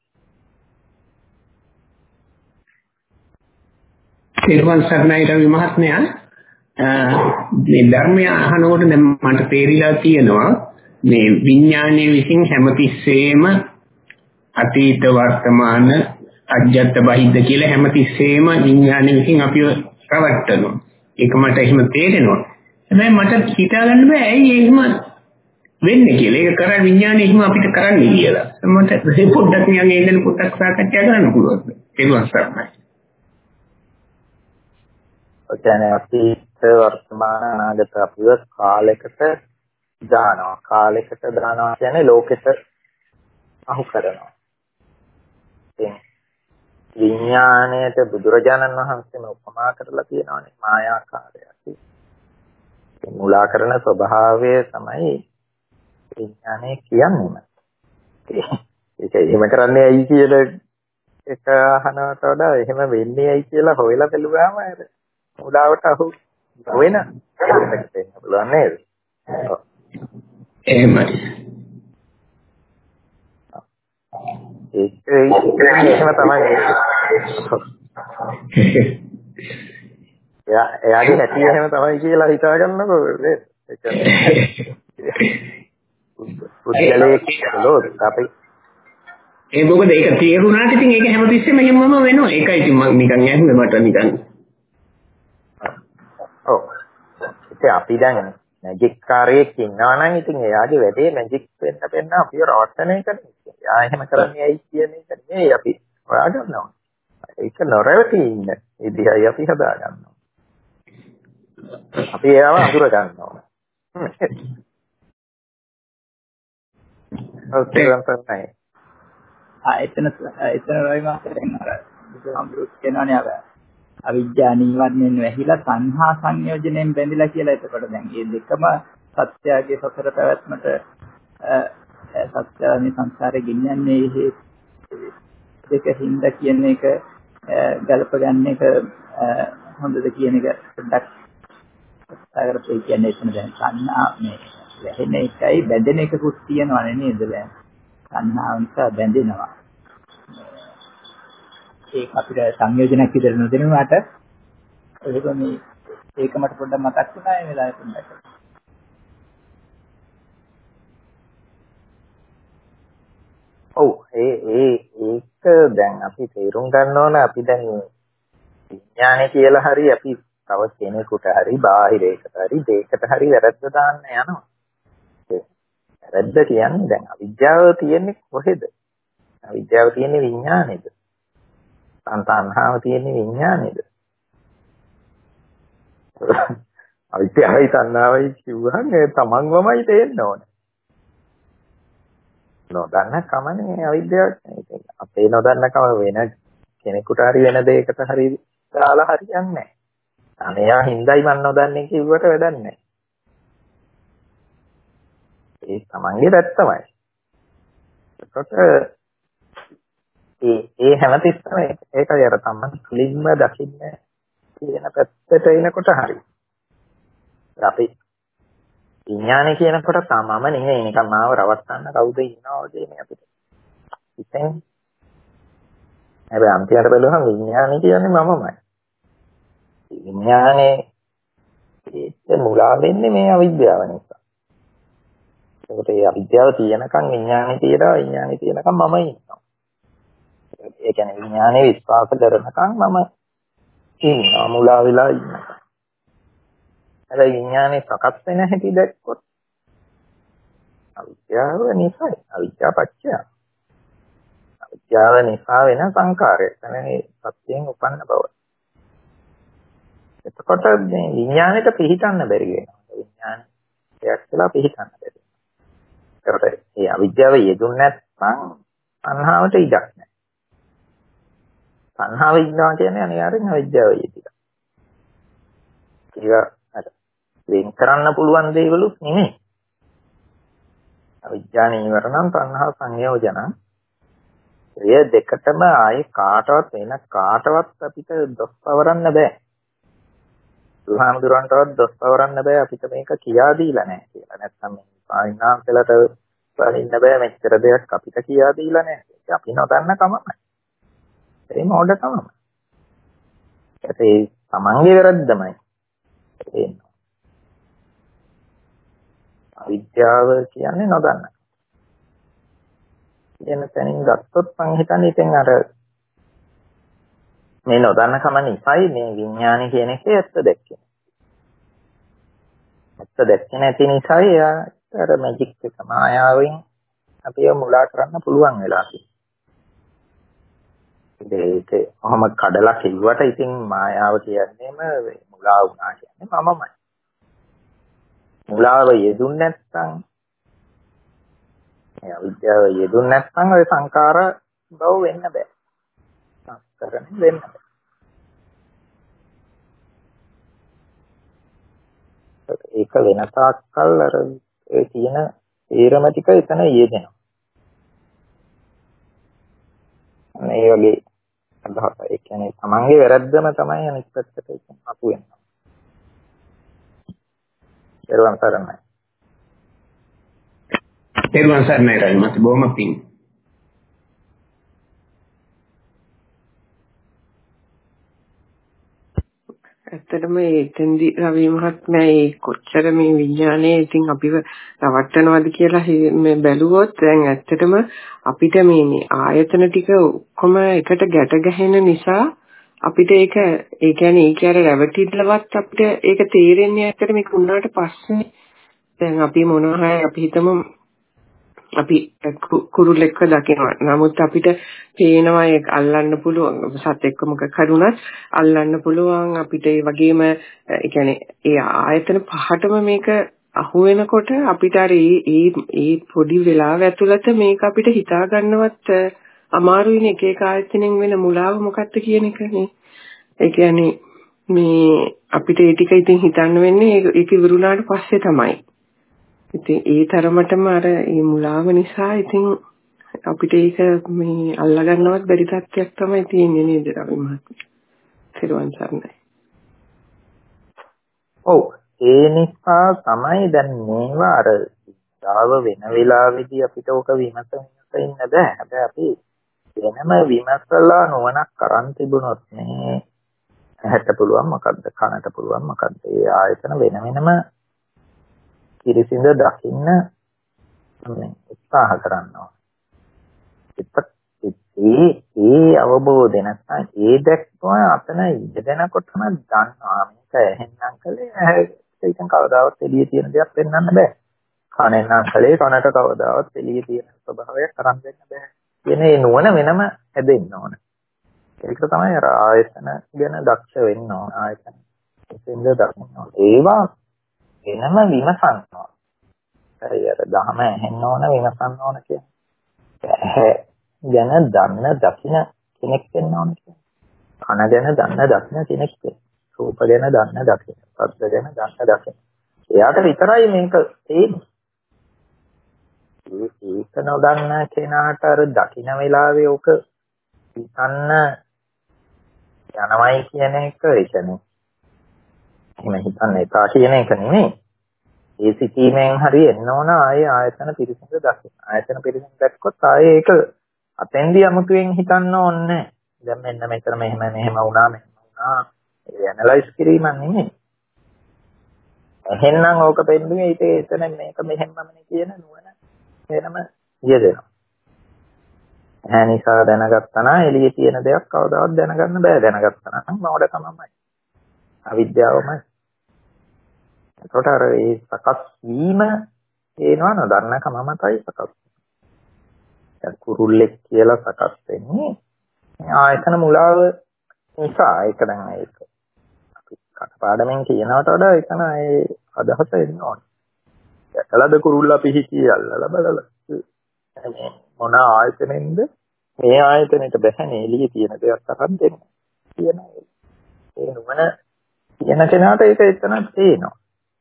ඒරුවන් සර්ණයි රවි මහත්මයා මේ ධර්මය අහනකොට දැන් මට තේරිලා තියෙනවා මේ විඥානයේ විසින් හැමතිස්සෙම අතීත වර්තමාන අජ්ජත් බහිද්ද කියලා හැමතිස්සෙම විඥාණයකින් අපිව රවට්ටනවා. ඒක මට එහෙම තේරෙනවා. හැබැයි මට හිතාගන්න බෑ ඇයි එහෙම වෙන්නේ කියලා. ඒක කරා විඥාණය එහෙම අපිට කරන්නේ කියලා. මට මේ පොඩ්ඩක් නිකන් ඒකෙන් පොඩ්ඩක් සාකච්ඡා කරන්න පුළුවන්ද? ඒක වස්තරයි. ඔය කියන්නේ අතීත වර්තමාන අනාගත අපිව කාලයකට දානවා. කාලයකට දානවා කියන්නේ ලෝකෙට අහු කරනවා. ඉතින් විඥාණයට බුදුරජාණන් වහන්සේම උපමා කරලා තියෙනවානේ මායාකාරය. මුලා කරන ස්වභාවය තමයි විඥානය කියන්නේම. ඒක එහෙම කරන්නේ ඇයි කියන එක අහනවට වඩා එහෙම වෙන්නේ ඇයි කියලා හොයලා බලුවාම මුලාවට අහු වෙන එකකට වෙන්න පුළුවන් නේද? එහෙමයි. ඒක එහෙම තමයි. එයා එයාගේ නැති එහෙම තමයි කියලා හිතා ගන්නකො නේද? ඒ කියන්නේ පුද්ගලයෙක් අපි ඒ මොකද ඒක තේරුණාට ඉතින් ඒක හැමතිස්සෙම එහෙමම වෙනවා. ඒකයි ඉතින් මම නිකන් ඇහුවේ මට නිකන්. ඔව්. ඉතින් අපි දැන් මැජික් කාර්යයක් ඉන්නවා නම් ඉතින් එයාගේ වැඩේ මැජික් වෙන්න වෙන්න අපිව රවට්ටන එකනේ. එයා එහෙම කරන්නේ ඇයි කියන එක නෙමෙයි අපි හොයාගන්නවා. ඒක නොරවටි ඉන්න ඉතියි අපි හදා ගන්නවා. අපි ඒව අඳුර ගන්නවා. ඔව් තමයි. ආ එතන එතන රයි මාස්ටරෙන් අර බුදුහාමුදුරුවෝ කියනවානේ අර අවිජ්ජා නිවර්ණයෙන් වැහිලා සංහා සංයෝජනයෙන් බැඳිලා කියලා. එතකොට දැන් මේ දෙකම සත්‍යයේ සතර පැවැත්මට සත්‍ය මේ සංසාරේ ගෙනියන්නේ මේ දෙක හින්දා කියන එක ගලප ගන්න එක හොඳද කියන එක පොඩ්ඩක් සාකච්ඡා කරලා කියන්නේ. එතන දැන් සංහා මේ වැහෙන එකයි බැඳෙන එකකුත් තියෙනවනේ නේද? දැන් සංහාව නිසා බැඳෙනවා. ඒක අපිට සංයෝජනයක් විතර නොදෙනුනාට ඒක මේ ඒක මට පොඩ්ඩක් මතක් වුණා ඒ වෙලාවේ පොඩ්ඩක්. ඔව් ඒ ඒ ඒක දැන් අපි තේරුම් ගන්න ඕන. අපි දැන් විඥානය කියලා හරි අපි තව කෙනෙකුට හරි බාහිරයකට හරි දෙයකට හරි වැරද්ද දාන්න යනවා. වැරද්ද කියන්නේ දැන් අවිද්‍යාව තියෙන්නේ කොහෙද? අවිද්‍යාව තියෙන්නේ විඥානේද? සංතණ්හාව තියෙන්නේ විඥානේද? අවිද්‍යාවයි තණ්හාවයි කිව්වහම ඒ තමන්වමයි තේන්න ඕනේ. නොදන්න කමනේ අවිද්‍යාව කියන්නේ. අපේ නොදන්න කම වෙන කෙනෙකුට හරි වෙන දෙයකට හරි දාලා හරියන්නේ නැහැ. අනේයා හින්දායි මන් නොදන්නේ කිව්වට වැඩක් නැහැ. ඒ තමන්ගේ පැත්තමයි. ඒකට ඒ ඒ හැමතිස්සම ඒකයි අර තමන් ක්ලින්ම දකින්න කියන පැත්තට එනකොට හරි. අපි විඥානය කියනකොට තමම නෙමෙයි නිකන් මාව රවට්ටන්න කවුද ඉන්නව වගේ නේ අපිට. ඉතින් හැබැයි අන්තිමට බලුවහම විඥානය කියන්නේ මමමයි. විඥානේ ඒක මුලා වෙන්නේ මේ අවිද්‍යාව නිසා. ඒකට ඒ අවිද්‍යාව තියෙනකන් විඥානේ තියෙනවා, විඥානේ තියෙනකන් මම ඉන්නවා. ඒ කියන්නේ විඥානේ විශ්වාස කරනකන් මම ඉන්නවා, මුලා වෙලා ඉන්නවා. හැබැයි විඥානේ සකස් වෙන හැටි දැක්කොත් අවිද්‍යාව නිසායි. අවිද්‍යාව පත්‍ය. අවිද්‍යාව නිසා වෙන සංකාරය. එතනනේ සත්‍යයෙන් උපන්න බව. එතකොට මේ විඥානෙට පිහිටන්න බැරි වෙනවා. විඥානේ දෙයක් කියලා පිහිටන්න බැරි. ඒකට ඒ අවිද්‍යාව යෙදුන්නේ නැත්නම් සංහාවට ඉඩක් නැහැ. සංහාව ඉන්නවා කියන්නේ අනිවාර්යෙන් අවිද්‍යාව යෙදිලා. ඒක අර වෙන් කරන්න පුළුවන් දේවලුත් නෙමෙයි. අවිද්‍යාව නිවරණම් සංහා සංයෝජන. ඒ දෙකටම ආයේ කාටවත් වෙන කාටවත් අපිට දොස් පවරන්න බෑ. බුදුහාමුදුරන්ටවත් දොස් පවරන්න බෑ අපිට මේක කියා දීලා නැහැ කියලා. නැත්නම් මේ පායිනාන්තලට වලින්න බෑ මෙච්චර දෙයක් අපිට කියා දීලා නැහැ. ඒක අපි නොදන්න කමයි. ඒ මොඩ තමයි. ඒ තමන්ගේ වැරද්දමයි. ඒ අවිද්‍යාව කියන්නේ නොදන්න. කියන තැනින් ගත්තොත් මම හිතන්නේ ඉතින් අර මේ නොදන්න කම නිසායි මේ විඥානය කියන එකේ ඇත්ත දැක්කේ. ඇත්ත දැක්කේ නැති නිසායි එයා අර මැජික් එක මායාවෙන් අපිව මුලා කරන්න පුළුවන් වෙලා තියෙන්නේ. ඒක ඔහම කඩලා කිව්වට ඉතින් මායාව කියන්නේම මුලා වුණා කියන්නේ මමමයි. මුලාව යෙදුන් නැත්නම් ඒ අවිද්‍යාව යෙදුන් නැත්නම් ඔය සංකාර බව වෙන්න බෑ. සංස්කරණය වෙන්න බෑ. ඒක වෙන තාක්කල් අර ඒ තියෙන තීරම ටික එතන යෙදෙනවා. මේ වගේ අදහස. ඒ කියන්නේ තමන්ගේ වැරද්දම තමයි අනිත් පැත්තට අතු වෙනවා. ඒරුවන් සරණයි. ඒරුවන් සරණයි රජමත් බොහොම පිං. ඇත්තටම එතෙන්දි රවි මහත්මයා ඒ කොච්චර මේ විඥානයේ ඉතින් අපිව රවට්ටනවද කියලා මේ බැලුවොත් දැන් ඇත්තටම අපිට මේ ආයතන ටික ඔක්කොම එකට ගැට ගැහෙන නිසා අපිට ඒක ඒ කියන්නේ ඒක අර රැවටිල්ලවත් අපිට ඒක තේරෙන්නේ ඇත්තට මේක උනාට පස්සේ දැන් අපි මොනවා හරි අපි හිතමු අපි කුරුල්ලෙක්ව දකිනවා. නමුත් අපිට පේනවා ඒක අල්ලන්න පුළුවන්. සතෙක්ව මොකක් කරුණත් අල්ලන්න පුළුවන්. අපිට ඒ වගේම ඒ කියන්නේ ඒ ආයතන පහටම මේක අහු වෙනකොට අපිට අර ඒ ඒ පොඩි වෙලාව ඇතුළත මේක අපිට හිතා ගන්නවත් අමාරුයිනේ. එක එක ආයතනෙන් වෙන මුලාව මොකක්ද කියන එක නේ. ඒ කියන්නේ මේ අපිට ඒ ටික ඉතින් හිතන්න වෙන්නේ ඒක ඉවරුණාට පස්සේ තමයි. ඉතින් ඒ තරමටම අර මේ මුලාව නිසා ඉතින් අපිට ඒක මේ අල්ලා ගන්නවත් බැරි තත්ත්වයක් තමයි තියෙන්නේ නේද රවි මහත්මයා. සිරුවන් සරණයි. ඔව් ඒ නිසා තමයි දැන් මේවා අර දාව වෙන වෙලාවෙදී අපිට ඕක විමස විමස ඉන්න බෑ. හැබැයි අපි වෙනම විමසලා නොවනක් කරන් තිබුණොත් මේ ඇහැට පුළුවන් මොකද්ද කනට පුළුවන් මොකද්ද ඒ ආයතන වෙන වෙනම ඉරිසින්ද දකින්න උත්සාහ කරනවා. ඒ ඒ අවබෝධය නැත්නම් ඒ දැක්ම අතන ඉඳගෙනකොටම දන්නවා මේක එහෙන්නම් කලේ ඒකෙන් කවදාවත් එළිය තියෙන දෙයක් වෙන්නන්න බෑ. කනෙන් නම් කලේ කනට කවදාවත් එළිය තියෙන ස්වභාවයක් අරන් දෙන්න බෑ. කියන ඒ නුවණ වෙනම හැදෙන්න ඕන. ඒක තමයි අර ආයතන ගැන දක්ෂ වෙන්න ඕන. ආයතන ඉතින්ද දකින්න ඕන. ඒවා වෙනම විමසන්න ඕන. හරි අර දහම ඇහෙන්න ඕන විමසන්න ඕන කියන්නේ. ගැන දන්න දකින්න කෙනෙක් වෙන්න ඕන කියන්නේ. කන ගැන දන්න දකින්න කෙනෙක් වෙන්න. රූප ගැන දන්න දකින්න. ශබ්ද ගැන දන්න දකින්න. එයාට විතරයි මේක තේරෙන්නේ. ඒක නොදන්න කෙනාට අර දකින්න වෙලාවේ ඔක හිතන්න යනවයි කියන එක ඒ කියන්නේ එහෙම හිතන්න එපා කියන එක නෙමෙයි. ඒ සිටීමෙන් හරි එන්න ඕන ආයේ ආයතන පිරිසිදු දකින්න. ආයතන පිරිසිදු දැක්කොත් ආයේ ඒක අතෙන්දී අමුතුවෙන් හිතන්න ඕනේ. දැන් මෙන්න මෙතන මෙහෙම මෙහෙම වුණා මෙහෙම වුණා. ඒ ඇනලයිස් කිරීම නෙමෙයි. එහෙනම් ඕක පෙන්නුවේ ඊට එතන මේක මෙහෙමමනේ කියන නුවණ වෙනම යෙදෙනවා. ඒ නිසා දැනගත්තා නම් එළියේ තියෙන දෙයක් කවදාවත් දැනගන්න බෑ. දැනගත්තා නම් මොඩකමමයි. අවිද්‍යාවමයි. ඒකට අර ඒ සකස් වීමේනවා නොදන්න කම මතයි සකස්. දැන් කුරුල්ලෙක් කියලා සකස් වෙන්නේ ආයතන මුලාව නිසා. ඒක දැන් ඒක අපි කටපාඩමින් කියනවට වඩා එතන ඒ අදහස එන්න ඕනේ. දැකලාද කුරුල්ලා පිහිටි අල්ලලා බලලා මේ මොන ආයතනෙන්ද මේ ආයතනෙට බැහැනේ එළියේ තියෙන දෙයක් අරන් දෙන්න කියන ඒ නුවණ කියන කෙනාට ඒක එතන තේනවා.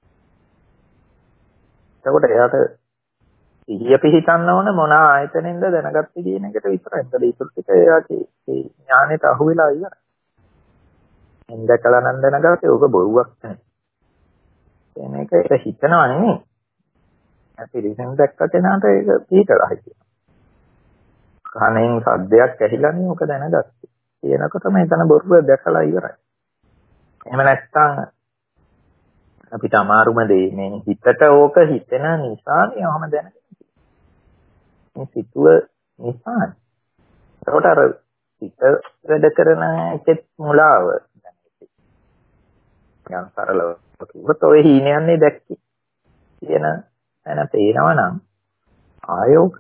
එතකොට එයාට සිහිය පිහිටන්න ඕන මොන ආයතනෙන්ද දැනගත්තේ කියන එකට විතරයි. ඒකද ඒක ටික එයාගේ ඒ ඥානෙට අහු වෙලා ඉවරයි. එන්දකලා නම් දැනගත්තේ ඕක බොරුවක් නෙමෙයි. එන එක ඒක හිතනවා නෙමෙයි. අපි රිසන් දැක්ක කෙනාට ඒක පිටලා හිටිනවා. කනෙන් සද්දයක් ඇහිලානේ ඕක දැනගත්තේ. කියනකොට මෙතන බොරුව දැකලා ඉවරයි. එහෙම නැත්නම් අපිට අමාරුම දේ මේ හිතට ඕක හිතෙන නිසා නියම දැනගන්න. මේ සිතුව නිසා. ඒකට අර සිත වැඩ කරන එකෙත් මුලාව දැන් යම් සරලව කිව්වොත් ඔය හීනයන්නේ දැක්කේ කියන එන තේනවා නම් ආයෝක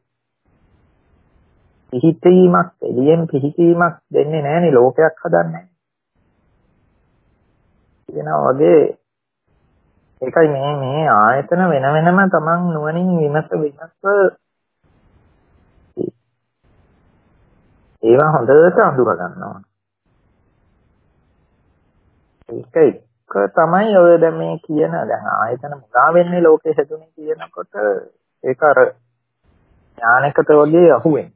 පිහිටීමක් එළියෙන් පිහිටීමක් දෙන්නේ නැහැනේ ලෝකයක් හදන්නේ. කියනවා වගේ ඒකයි මේ මේ ආයතන වෙන වෙනම තමන් නුවණින් විමස විමස ඒවා හොඳට අඳුර ගන්නවා. ඒක එක තමයි ඔය දැන් මේ කියන දැන් ආයතන මුලා වෙන්නේ ලෝකෙ හැදුනේ කියනකොට ඒක අර ඥානයකට වගේ අහුවෙන්නේ.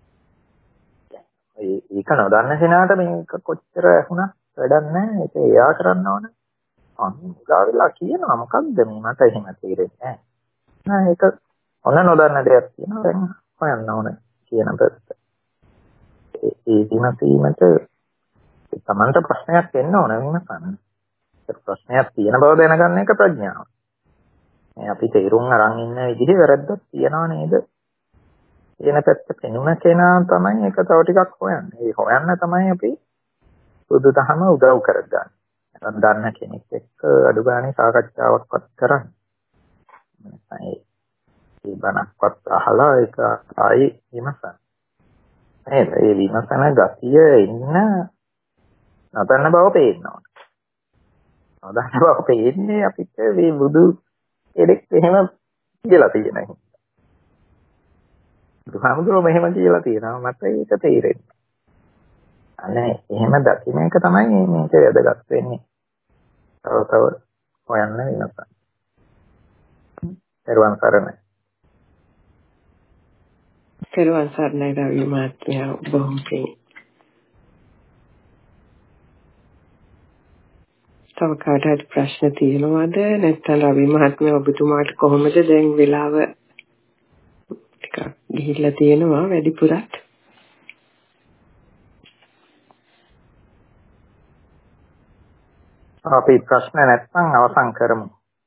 ඒක නොදන්න කෙනාට මේක කොච්චර ඇහුණත් වැඩක් නැහැ. ඒක එයා කරන්න ඕන. අනුගා වෙලා කියනවා මොකද්ද මේ මට එහෙම තේරෙන්නේ නැහැ. ඒක ඔන්න නොදන්න දෙයක් කියනවා දැන් හොයන්න ඕන කියන පැත්ත. ඒ විමසීමට තමන්ට ප්‍රශ්නයක් එන්න ඕන විමසන්න. ඒ ප්‍රශ්නයක් තියෙන බව දැනගන්න එක ප්‍රඥාව. මේ අපි තේරුම් අරන් ඉන්න විදිහේ වැරද්දක් තියනවා නේද? කියන පැත්ත පෙනුන කෙනා තමයි ඒක තව ටිකක් හොයන්නේ. ඒ හොයන්න තමයි අපි බුදුදහම උදව් කරගන්නේ. දන්න කෙනෙක් එක්ක අඩු ගානේ සාකච්ඡාවක්වත් කරන්නේ. ඒ ඒ බණක්වත් අහලා ඒක ආයි විමසන්න. නේද? ඒ විමසන ගතිය ඉන්න නතන්න බව පේනවා. නතන්න බව පේන්නේ අපිට මේ බුදු එඩෙක් එහෙම කියලා තියෙනවා. බුදුහාමුදුරුවෝ මෙහෙම කියලා තියෙනවා මට ඒක තේරෙන්නේ. අනේ එහෙම දකින්න එක තමයි මේක වැදගත් වෙන්නේ. තව තව හොයන්න වෙනවා. පෙරවන් සරණයි. පෙරවන් සරණයි රවි මහත්මයා බොහොම පිං. තව කාටවත් ප්‍රශ්න තියෙනවද? නැත්නම් රවි මහත්මයා ඔබතුමාට කොහොමද දැන් වෙලාව ටිකක් ගිහිල්ලා තියෙනවා වැඩිපුරත්? අපි ප්‍රශ්න නැත්නම් අවසන් කරමු.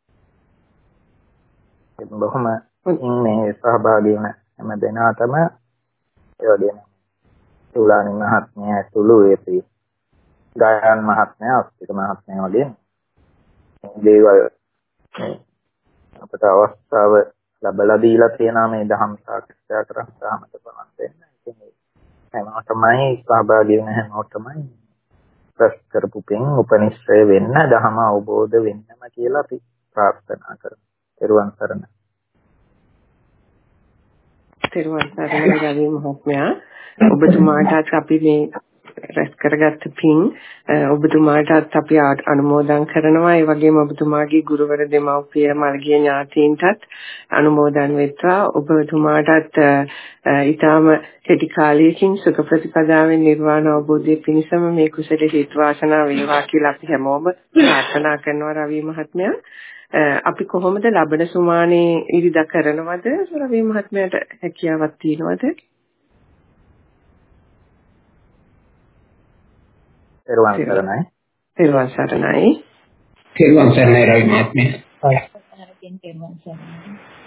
බොහොම ඉන්නේ සහභාගී වුණ හැම දෙනාටම ඒ වගේම සුලානි මහත්මයා ඇතුළු ඒ ගායන් මහත්මයා අස්තික මහත්මයා වගේ දේවල් අපට අවස්ථාව ලැබලා දීලා තියෙනවා මේ ධම්ම සාකච්ඡා කරන් සාමත බලන්න දෙන්න. ඉතින් හැමෝටමයි සහභාගී වෙන හැමෝටමයි ප්‍රස් කරපු පින් උපනිශ්‍රය වෙන්න ධර්ම අවබෝධ වෙන්නම කියලා අපි ප්‍රාර්ථනා කරමු. ත්වන් සරණයි. ත්වන් සරණයි රවි මහත්මයා. ඔබතුමාටත් අපි මේ රැස් කරගත්ත පින් ඔබතුමාටත් අපි අනුමෝදන් කරනවා. ඒ වගේම ඔබතුමාගේ ගුරුවර දෙමව්පිය මල්ගිය ඥාතීන්ටත් අනුමෝදන් වෙත්වා. ඔබතුමාටත් ඊටාම කෙටි කාලයකින් සුඛ ප්‍රතිපදාවෙන් නිර්වාණ අවබෝධය පිණිසම මේ කුසල හේතු වාසනා වේවා කියලා අපි හැමෝම ප්‍රාර්ථනා කරනවා රවි මහත්මයා. අපි කොහොමද ලබන සුමානේ ඉරිදා කරනවද? රවි මහත්මයාට හැකියාවක් තියෙනවද? ත්වන් සරණයි. ත්වන් සරණයි. ත්වන් සරණයි රවි මහත්මයා. ත්වන් සරණයි.